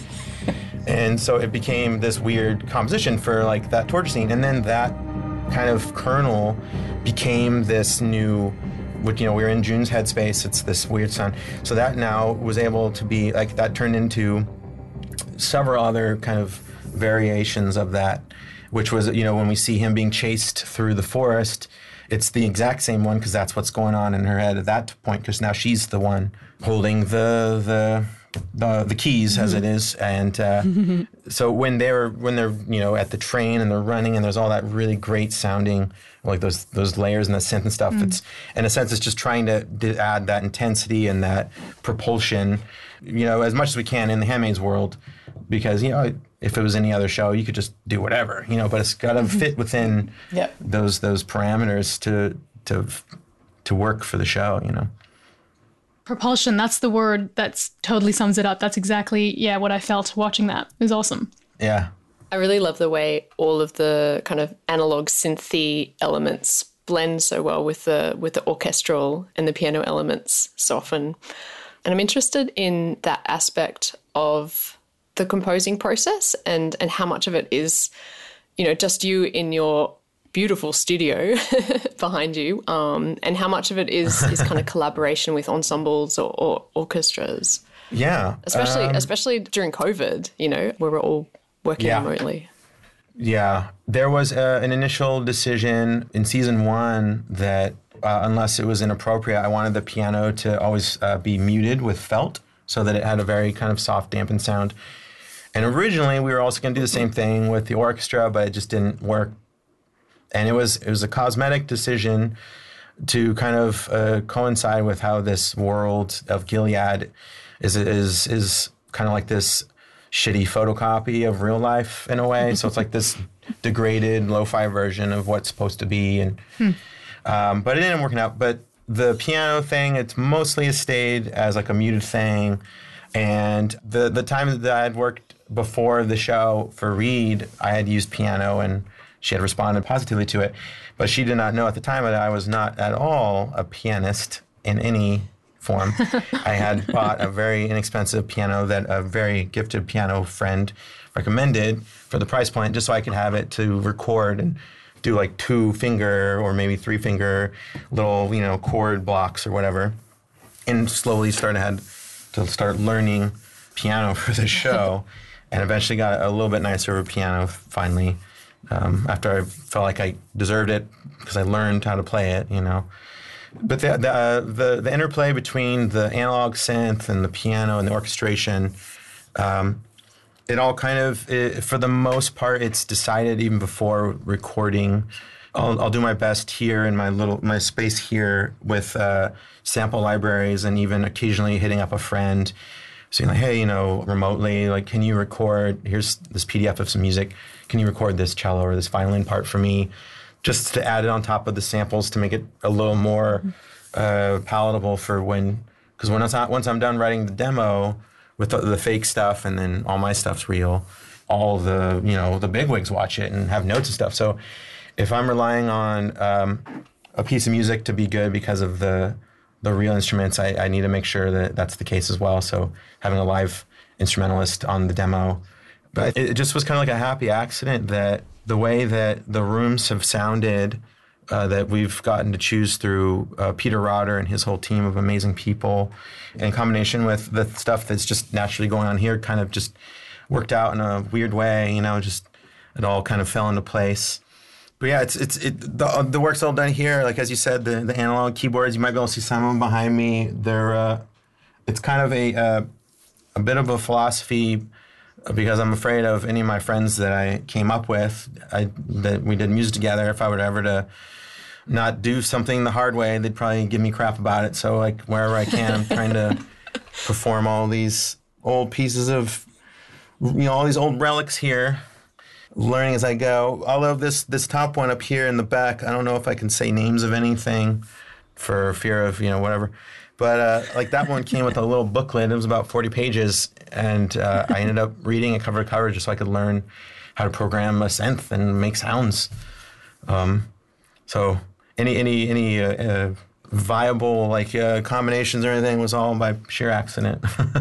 And so it became this weird composition for like that torture scene. And then that kind of kernel became this new, which, you know, we were in June's headspace. It's this weird sound. So that now was able to be like, that turned into several other kind of variations of that, which was, you know, when we see him being chased through the forest, it's the exact same one because that's what's going on in her head at that point, because now she's the one holding the the the, the keys, as it is. And uh, so when they're when they're you know at the train and they're running and there's all that really great sounding, like those those layers and the synth and stuff, mm. it's in a sense it's just trying to, to add that intensity and that propulsion, you know, as much as we can in the Handmaid's world, because, you know, if it was any other show, you could just do whatever, you know, but it's got to fit within yep. those those parameters to to to work for the show, you know. Propulsion, that's the word that's totally sums it up. That's exactly, yeah, what I felt watching that. It was awesome. Yeah. I really love the way all of the kind of analog synthy elements blend so well with the with the orchestral and the piano elements so often. And I'm interested in that aspect of the composing process and, and how much of it is, you know, just you in your beautiful studio behind you, um, and how much of it is, is kind of collaboration with ensembles or, or orchestras. Yeah. Especially um, especially during COVID, you know, where we're all working yeah. remotely. Yeah. There was a, an initial decision in season one that uh, unless it was inappropriate, I wanted the piano to always uh, be muted with felt so that it had a very kind of soft, dampened sound. And originally, we were also going to do the same thing with the orchestra, but it just didn't work. And it was it was a cosmetic decision to kind of uh, coincide with how this world of Gilead is is is kind of like this shitty photocopy of real life in a way. So it's like this degraded lo-fi version of what's supposed to be. And hmm. um, but it didn't work out. But the piano thing, it's mostly stayed as like a muted thing. And the the time that I had worked before the show for Reed, I had used piano and she had responded positively to it. But she did not know at the time that I was not at all a pianist in any form. I had bought a very inexpensive piano that a very gifted piano friend recommended for the price point, just so I could have it to record and do like two finger or maybe three finger little, you know, chord blocks or whatever. And slowly started had to start learning piano for the show, and eventually got a little bit nicer of a piano finally, um, after I felt like I deserved it because I learned how to play it, you know. But the the, uh, the the interplay between the analog synth and the piano and the orchestration, um, it all kind of, it, for the most part, it's decided even before recording. I'll, I'll do my best here in my little my space here with uh, sample libraries, and even occasionally hitting up a friend, saying like, hey, you know, remotely, like, can you record? Here's this P D F of some music. Can you record this cello or this violin part for me? Just to add it on top of the samples to make it a little more uh, palatable for when, because when I, once I'm done writing the demo with the, the fake stuff and then all my stuff's real, all the, you know, the bigwigs watch it and have notes and stuff. So if I'm relying on um, a piece of music to be good because of the the real instruments, I, I need to make sure that that's the case as well. So having a live instrumentalist on the demo. But it just was kind of like a happy accident that the way that the rooms have sounded, uh, that we've gotten to choose through uh, Peter Rotter and his whole team of amazing people, in combination with the stuff that's just naturally going on here, kind of just worked out in a weird way, you know, just it all kind of fell into place. But yeah, it's it's it, the the work's all done here. Like as you said, the the analog keyboards. You might be able to see some of them behind me. They're uh, it's kind of a uh, a bit of a philosophy because I'm afraid of any of my friends that I came up with. I that we did music together. If I were ever to not do something the hard way, they'd probably give me crap about it. So like wherever I can, I'm trying to perform all these old pieces of, you know, all these old relics here, learning as I go. Although this this top one up here in the back, I don't know if I can say names of anything for fear of, you know, whatever. But uh, like that one came with a little booklet. It was about forty pages, and uh, I ended up reading it cover to cover just so I could learn how to program a synth and make sounds. Um, so any any any uh, uh, viable like uh, combinations or anything was all by sheer accident.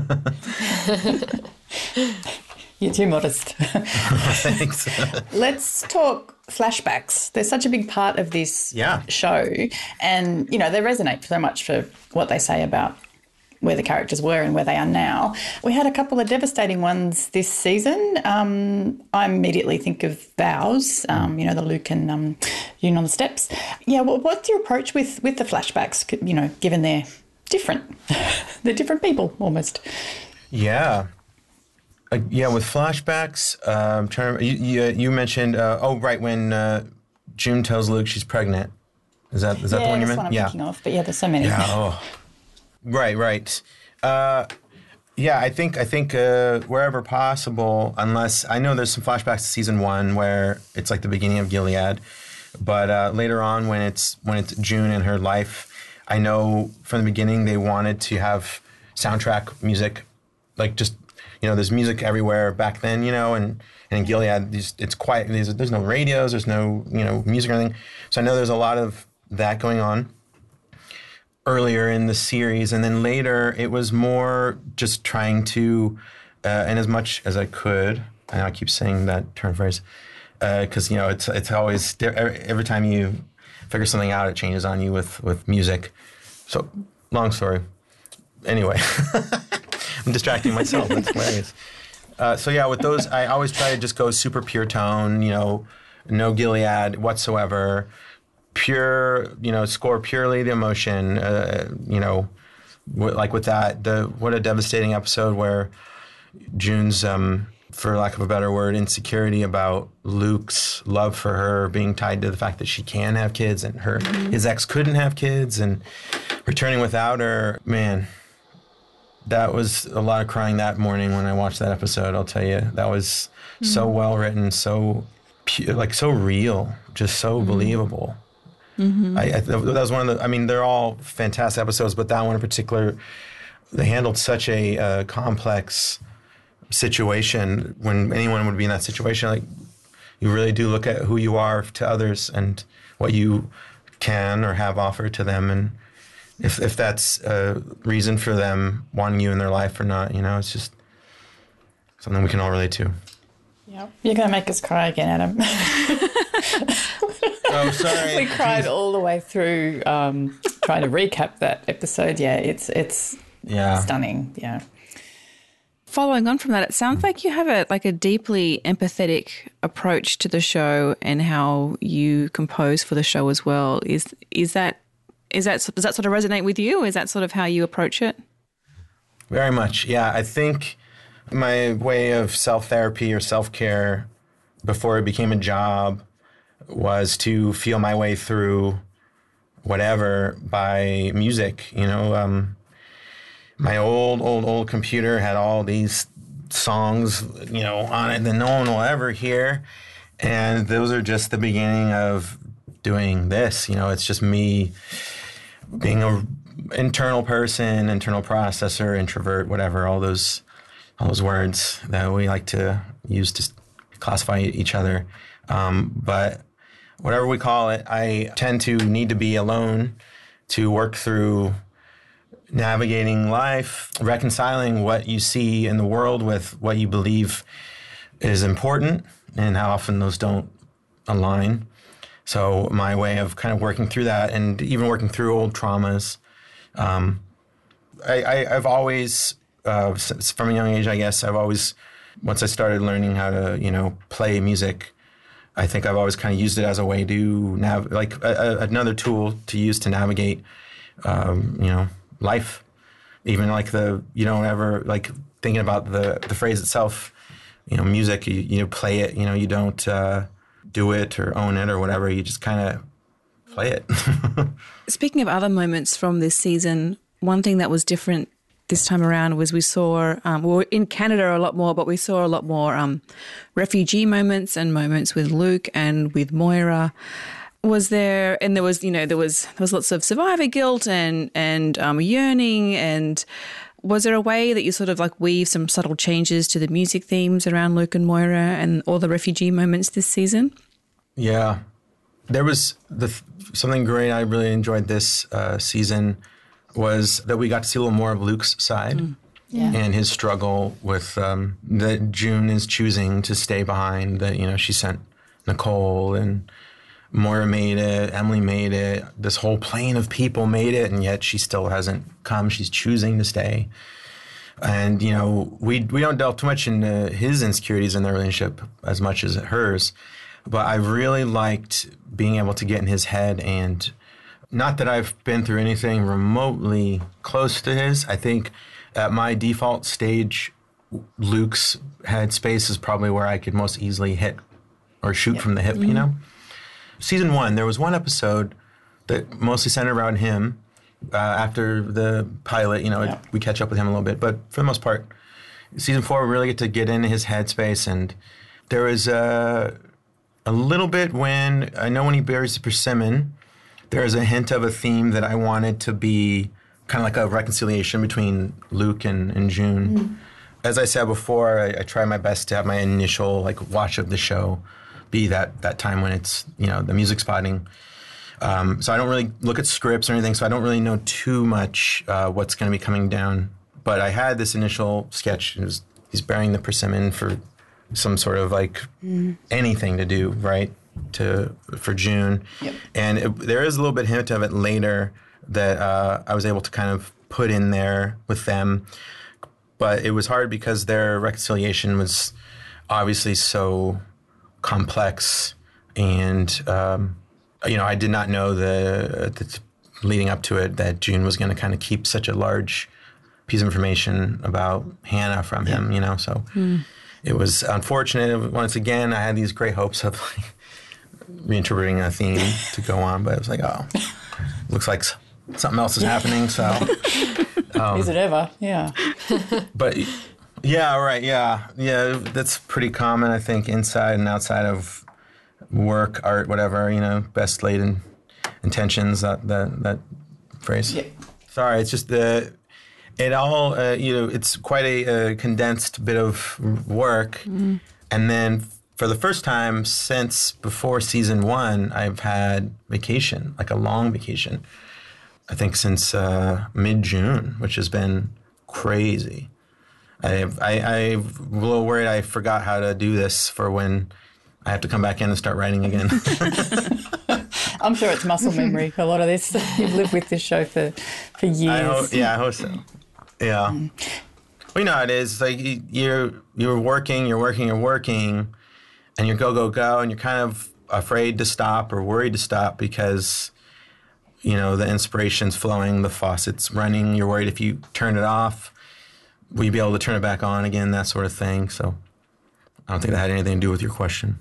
You're too modest. Thanks. Let's talk flashbacks. They're such a big part of this Yeah. show, and you know they resonate so much for what they say about where the characters were and where they are now. We had a couple of devastating ones this season. Um, I immediately think of Vows, um, you know, the Luke and um, Yoon on the steps. Yeah, well, what's your approach with, with the flashbacks, you know, given they're different? They're different people, almost. Yeah. Uh, yeah, with flashbacks, uh, I'm trying to, you, you, you mentioned, uh, oh, right, when uh, June tells Luke she's pregnant. Is that is that yeah, the one you that's meant? what I'm Yeah. thinking of, but yeah, there's so many. Yeah. Oh. Right. Right. Uh, yeah. I think. I think uh, wherever possible, unless I know there's some flashbacks to season one where it's like the beginning of Gilead, but uh, later on when it's when it's June and her life, I know from the beginning they wanted to have soundtrack music, like just you know, there's music everywhere back then, you know, and, and in Gilead, these, it's quiet. There's, there's no radios, there's no you know music or anything. So I know there's a lot of that going on earlier in the series, and then later it was more just trying to, uh, and as much as I could, and I keep saying that turn phrase, because uh, you know it's it's always every time you figure something out, it changes on you with with music. So long story. Anyway, I'm distracting myself. That's hilarious. Uh, so yeah, with those, I always try to just go super pure tone. You know, no Gilead whatsoever. Pure, you know, score purely the emotion, uh, you know, w- like with that, the what a devastating episode where June's, um, for lack of a better word, insecurity about Luke's love for her being tied to the fact that she can have kids and her mm-hmm. his ex couldn't have kids and returning without her. Man, that was a lot of crying that morning when I watched that episode. I'll tell you, that was mm-hmm. so well written, so pu- like so real, just so mm-hmm. believable. Mm-hmm. I, I, that was one of the, I mean, they're all fantastic episodes, but that one in particular, they handled such a uh, complex situation. When anyone would be in that situation, like, you really do look at who you are to others and what you can or have offered to them. And if, if that's a reason for them wanting you in their life or not, you know, it's just something we can all relate to. Yep. You're going to make us cry again, Adam. Oh, sorry. We cried all the way through um, trying to recap that episode. Yeah, it's it's yeah. stunning. Yeah. Following on from that, it sounds like you have a like a deeply empathetic approach to the show and how you compose for the show as well. Is is that is that does that sort of resonate with you? Is that sort of how you approach it? Very much. Yeah, I think my way of self-therapy or self-care before it became a job was to feel my way through whatever by music. You know, um, my old, old, old computer had all these songs, you know, on it that no one will ever hear. And those are just the beginning of doing this. You know, it's just me being a internal person, internal processor, introvert, whatever, all those all those words that we like to use to classify each other. Um, but whatever we call it, I tend to need to be alone to work through navigating life, reconciling what you see in the world with what you believe is important and how often those don't align. So my way of kind of working through that and even working through old traumas, um, I, I, I've always, uh, from a young age, I guess, I've always, once I started learning how to, you know, play music, I think I've always kind of used it as a way to nav, like a, a, another tool to use to navigate, um, you know, life. Even like the, you don't ever like thinking about the, the phrase itself, you know, music, you, you play it, you know, you don't uh, do it or own it or whatever. You just kind of play it. Speaking of other moments from this season, one thing that was different this time around was we saw, um, we were in Canada a lot more, but we saw a lot more um, refugee moments and moments with Luke and with Moira. Was there, and there was, you know, there was there was lots of survivor guilt and and um, yearning, and was there a way that you sort of like weave some subtle changes to the music themes around Luke and Moira and all the refugee moments this season? Yeah, there was the something great I really enjoyed this uh, season was that we got to see a little more of Luke's side mm. yeah. and his struggle with um, that June is choosing to stay behind. That, you know, she sent Nicole and Moira made it, Emily made it, this whole plane of people made it, and yet she still hasn't come. She's choosing to stay. And, you know, we we don't delve too much into his insecurities in their relationship as much as hers. But I really liked being able to get in his head, and not that I've been through anything remotely close to his. I think at my default stage, Luke's headspace is probably where I could most easily hit or shoot yep. from the hip, mm-hmm. you know? Season one, there was one episode that mostly centered around him. Uh, after the pilot, you know, yeah. we catch up with him a little bit. But for the most part, season four, we really get to get into his headspace. And there was a, a little bit when, I know when he buries the persimmon, there's a hint of a theme that I wanted to be kind of like a reconciliation between Luke and, and June. Mm-hmm. As I said before, I, I try my best to have my initial like watch of the show be that, that time when it's, you know, the music spotting. Um, so I don't really look at scripts or anything, so I don't really know too much uh, what's going to be coming down. But I had this initial sketch. It was, he's burying the persimmon for some sort of like mm. anything to do, right, to for June. Yep. And it, there is a little bit hint of it later that uh, I was able to kind of put in there with them. But it was hard because their reconciliation was obviously so complex, and um, you know, I did not know the, the leading up to it that June was going to kind of keep such a large piece of information about Hannah from him. You know, so mm. it was unfortunate. Once again, I had these great hopes of like reinterpreting a theme to go on, but it was like, oh, looks like something else is happening. So um, is it ever? Yeah. But. Yeah, right, yeah. Yeah, that's pretty common, I think, inside and outside of work, art, whatever, you know, best laid in intentions, that that, that phrase. Yeah. Sorry, it's just the, it all, uh, you know, it's quite a, a condensed bit of work. Mm. And then for the first time since before season one, I've had vacation, like a long vacation. I think since uh, mid-June, which has been crazy. I, I, I'm a little worried I forgot how to do this for when I have to come back in and start writing again. I'm sure it's muscle memory, a lot of this. You've lived with this show for, for years. I hope, yeah, I hope so. Yeah. Mm. Well, you know how it is. It's like you're, you're working, you're working, you're working, and you go, go, go, and you're kind of afraid to stop or worried to stop because, you know, the inspiration's flowing, the faucet's running. You're worried if you turn it off, will you be able to turn it back on again, that sort of thing. So I don't think that had anything to do with your question.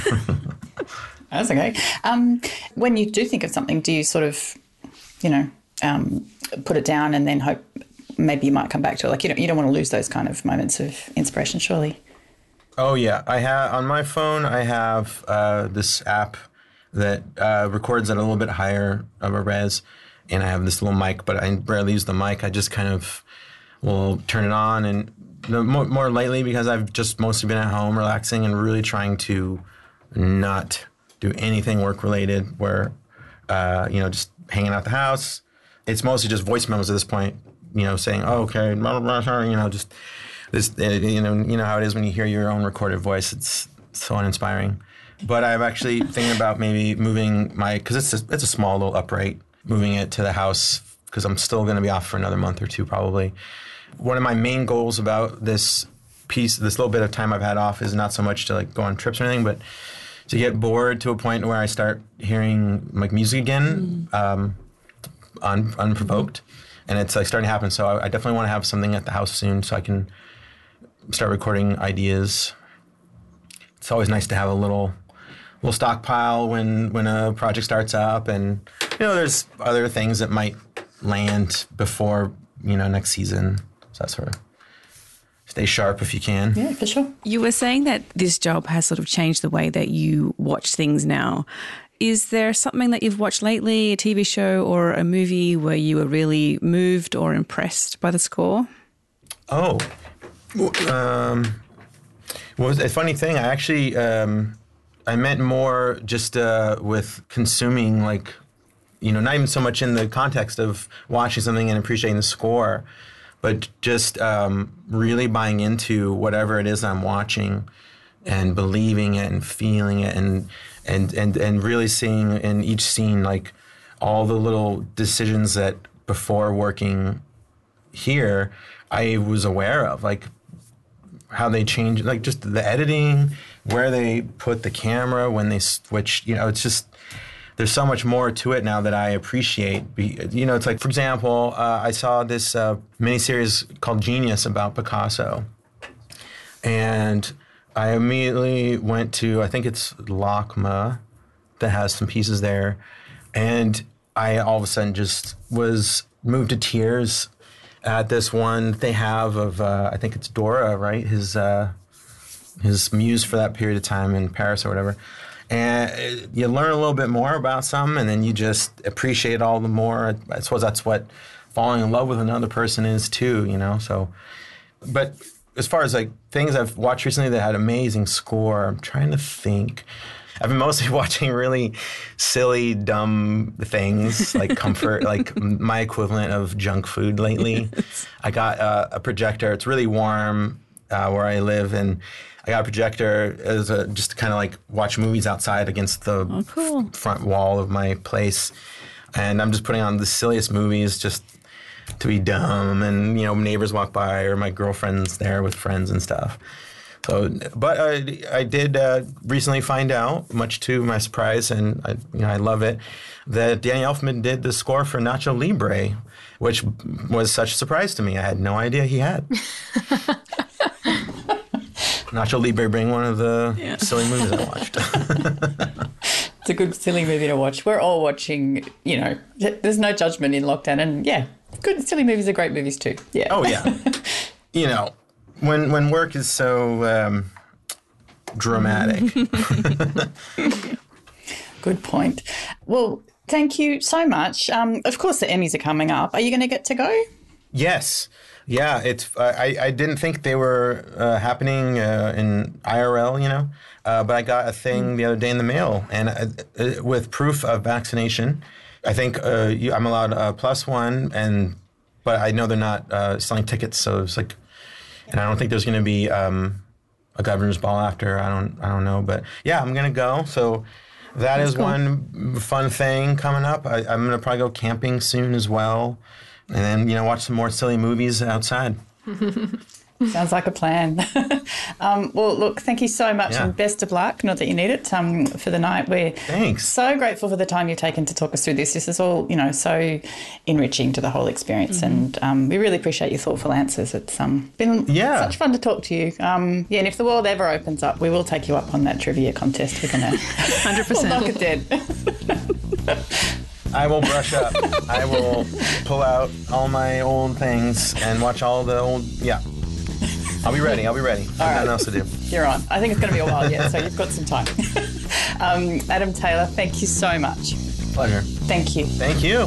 That's okay. Um, when you do think of something, do you sort of, you know, um, put it down and then hope maybe you might come back to it? Like, you don't, you don't want to lose those kind of moments of inspiration, surely. Oh, yeah. I have on my phone, I have uh, this app that uh, records at a little bit higher of a res, and I have this little mic, but I rarely use the mic. I just kind of will turn it on, and the, more, more lately because I've just mostly been at home relaxing and really trying to not do anything work related where, uh, you know, just hanging out the house. It's mostly just voice memos at this point, you know, saying, oh, okay, blah, blah, blah, you know, just this, uh, you know, you know how it is when you hear your own recorded voice. It's so uninspiring. But I'm actually thinking about maybe moving my, because it's a, it's a small little upright, moving it to the house because I'm still going to be off for another month or two probably. One of my main goals about this piece, this little bit of time I've had off, is not so much to like go on trips or anything, but to get bored to a point where I start hearing like music again, um, un- unprovoked, and it's like starting to happen. So I, I definitely want to have something at the house soon, so I can start recording ideas. It's always nice to have a little little stockpile when when a project starts up, and you know, there's other things that might land before you know next season. So that's sort of stay sharp if you can. Yeah, for sure. You were saying that this job has sort of changed the way that you watch things now. Is there something that you've watched lately, a T V show or a movie, where you were really moved or impressed by the score? Oh, um, well, a funny thing. I actually um, I meant more just uh, with consuming, like, you know, not even so much in the context of watching something and appreciating the score, but just um, really buying into whatever it is I'm watching and believing it and feeling it and and and and really seeing in each scene like all the little decisions that before working here I was aware of, like how they change, like just the editing, where they put the camera when they switch. You know, it's just there's so much more to it now that I appreciate. You know, it's like, for example, uh, I saw this uh, miniseries called Genius about Picasso, and I immediately went to, I think it's LACMA that has some pieces there, and I all of a sudden just was moved to tears at this one they have of, uh, I think it's Dora, right? His uh, his muse for that period of time in Paris or whatever. And you learn a little bit more about some, and then you just appreciate it all the more. I suppose that's what falling in love with another person is too, you know? So, but as far as like things I've watched recently that had amazing score, I'm trying to think. I've been mostly watching really silly, dumb things like comfort, like my equivalent of junk food lately. I got uh, a projector. It's really warm uh, where I live, and I got a projector as a, just to kind of like watch movies outside against the Oh, cool. f- front wall of my place. And I'm just putting on the silliest movies just to be dumb, and you know, neighbors walk by or my girlfriend's there with friends and stuff. So, but I, I did uh, recently find out, much to my surprise, and I, you know, I love it, that Danny Elfman did the score for Nacho Libre, which was such a surprise to me. I had no idea he had. Nacho Libre being one of the Yeah. silly movies I watched. It's a good, silly movie to watch. We're all watching, you know, there's no judgment in lockdown. And yeah, good, silly movies are great movies too. Yeah. Oh, yeah. You know, when when work is so um, dramatic. Good point. Well, thank you so much. Um, of course, the Emmys are coming up. Are you going to get to go? Yes. Yeah, it's. I, I didn't think they were uh, happening uh, in I R L, you know, uh, but I got a thing the other day in the mail, and uh, uh, with proof of vaccination. I think uh, you, I'm allowed a plus one, and but I know they're not uh, selling tickets, so it's like, and I don't think there's going to be um, a governor's ball after. I don't. I don't know, but yeah, I'm going to go. So that is one fun thing coming up. I, I'm going to probably go camping soon as well. And then, you know, watch some more silly movies outside. Sounds like a plan. um, well, look, thank you so much, Yeah. and best of luck. Not that you need it um, for the night. We're Thanks. so grateful for the time you've taken to talk us through this. This is all, you know, so enriching to the whole experience, and um, we really appreciate your thoughtful answers. It's um, been Yeah. such fun to talk to you. Um, yeah, and if the world ever opens up, we will take you up on that trivia contest. We're going to one hundred we'll knock percent. it dead. I will brush up. I will pull out all my old things and watch all the old. Yeah. I'll be ready. I'll be ready. I've right. nothing else to do. You're on. I think it's going to be a while yet, so you've got some time. um, Adam Taylor, thank you so much. Pleasure. Thank you. Thank you.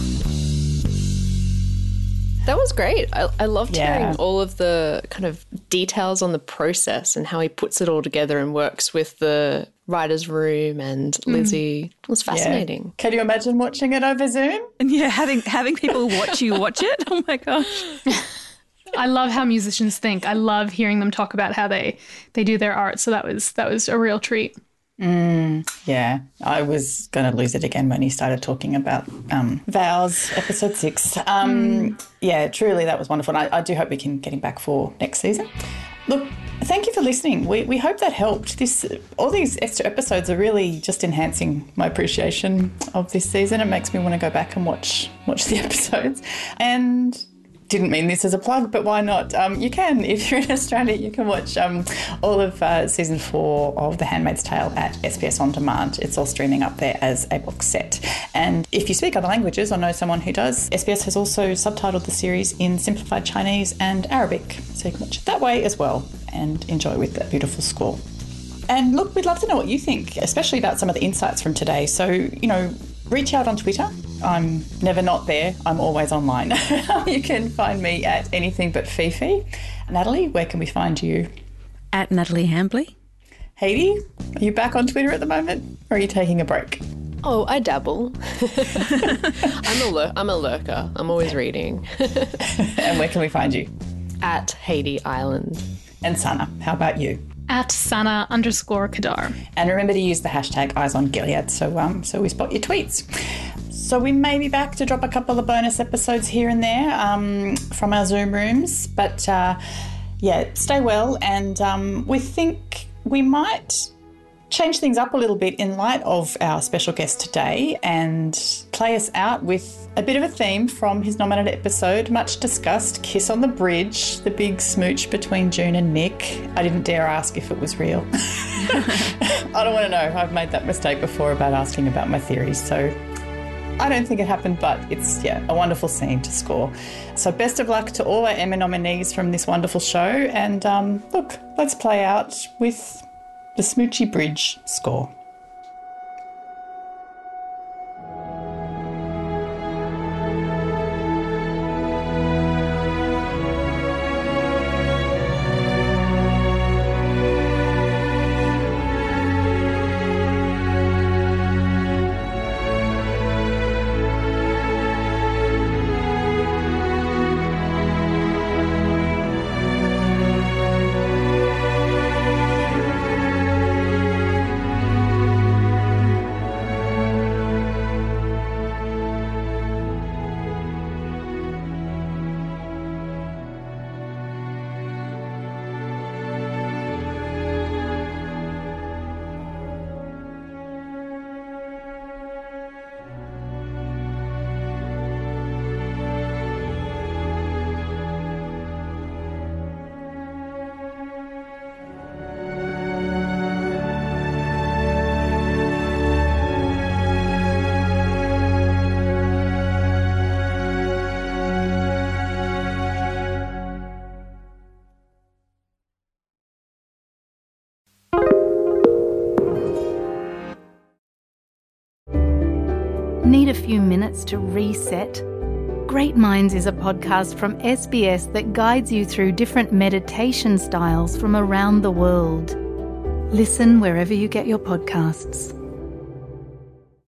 That was great. I, I loved Yeah. hearing all of the kind of details on the process and how he puts it all together and works with the writer's room and Lizzie. It was fascinating. Yeah. Can you imagine watching it over Zoom? And yeah, having having people watch you watch it. Oh my gosh. I love how musicians think. I love hearing them talk about how they they do their art. So that was that was a real treat. Yeah, I was going to lose it again when he started talking about um, Vows, episode six. Um, Yeah, truly, that was wonderful. And I, I do hope we can get him back for next season. Look, Thank you for listening. We, we hope that helped. This all these extra episodes are really just enhancing my appreciation of this season. It makes me want to go back and watch watch the episodes. And didn't mean this as a plug, but why not? Um, you can, if you're in Australia, you can watch um, all of uh, season four of The Handmaid's Tale at S B S On Demand. It's all streaming up there as a box set. And if you speak other languages, or know someone who does, S B S has also subtitled the series in simplified Chinese and Arabic, so you can watch it that way as well and enjoy with that beautiful score. And look, we'd love to know what you think, especially about some of the insights from today. So, you know, reach out on Twitter. I'm never not there. I'm always online. You can find me at anything but Fifi. Natalie, where can we find you? At Natalie Hambley. Haiti, are you back on Twitter at the moment, or are you taking a break? Oh, I dabble. I'm a lur- I'm a lurker. I'm always reading. And where can we find you? At Haiti Island. And Sana, how about you? At Sana underscore Kadar. And remember to use the hashtag Eyes on Gilead so um so we spot your tweets. So we may be back to drop a couple of bonus episodes here and there um, from our Zoom rooms, but uh, yeah, stay well, and um, we think we might change things up a little bit in light of our special guest today and play us out with a bit of a theme from his nominated episode, much discussed, Kiss on the Bridge, the big smooch between June and Nick. I didn't dare ask if it was real. I don't want to know. I've made that mistake before about asking about my theories, so I don't think it happened, but it's, yeah, a wonderful scene to score. So best of luck to all our Emma nominees from this wonderful show, and um, look, let's play out with the Smoochy Bridge score. Need a few minutes to reset? Great Minds is a podcast from S B S that guides you through different meditation styles from around the world. Listen wherever you get your podcasts.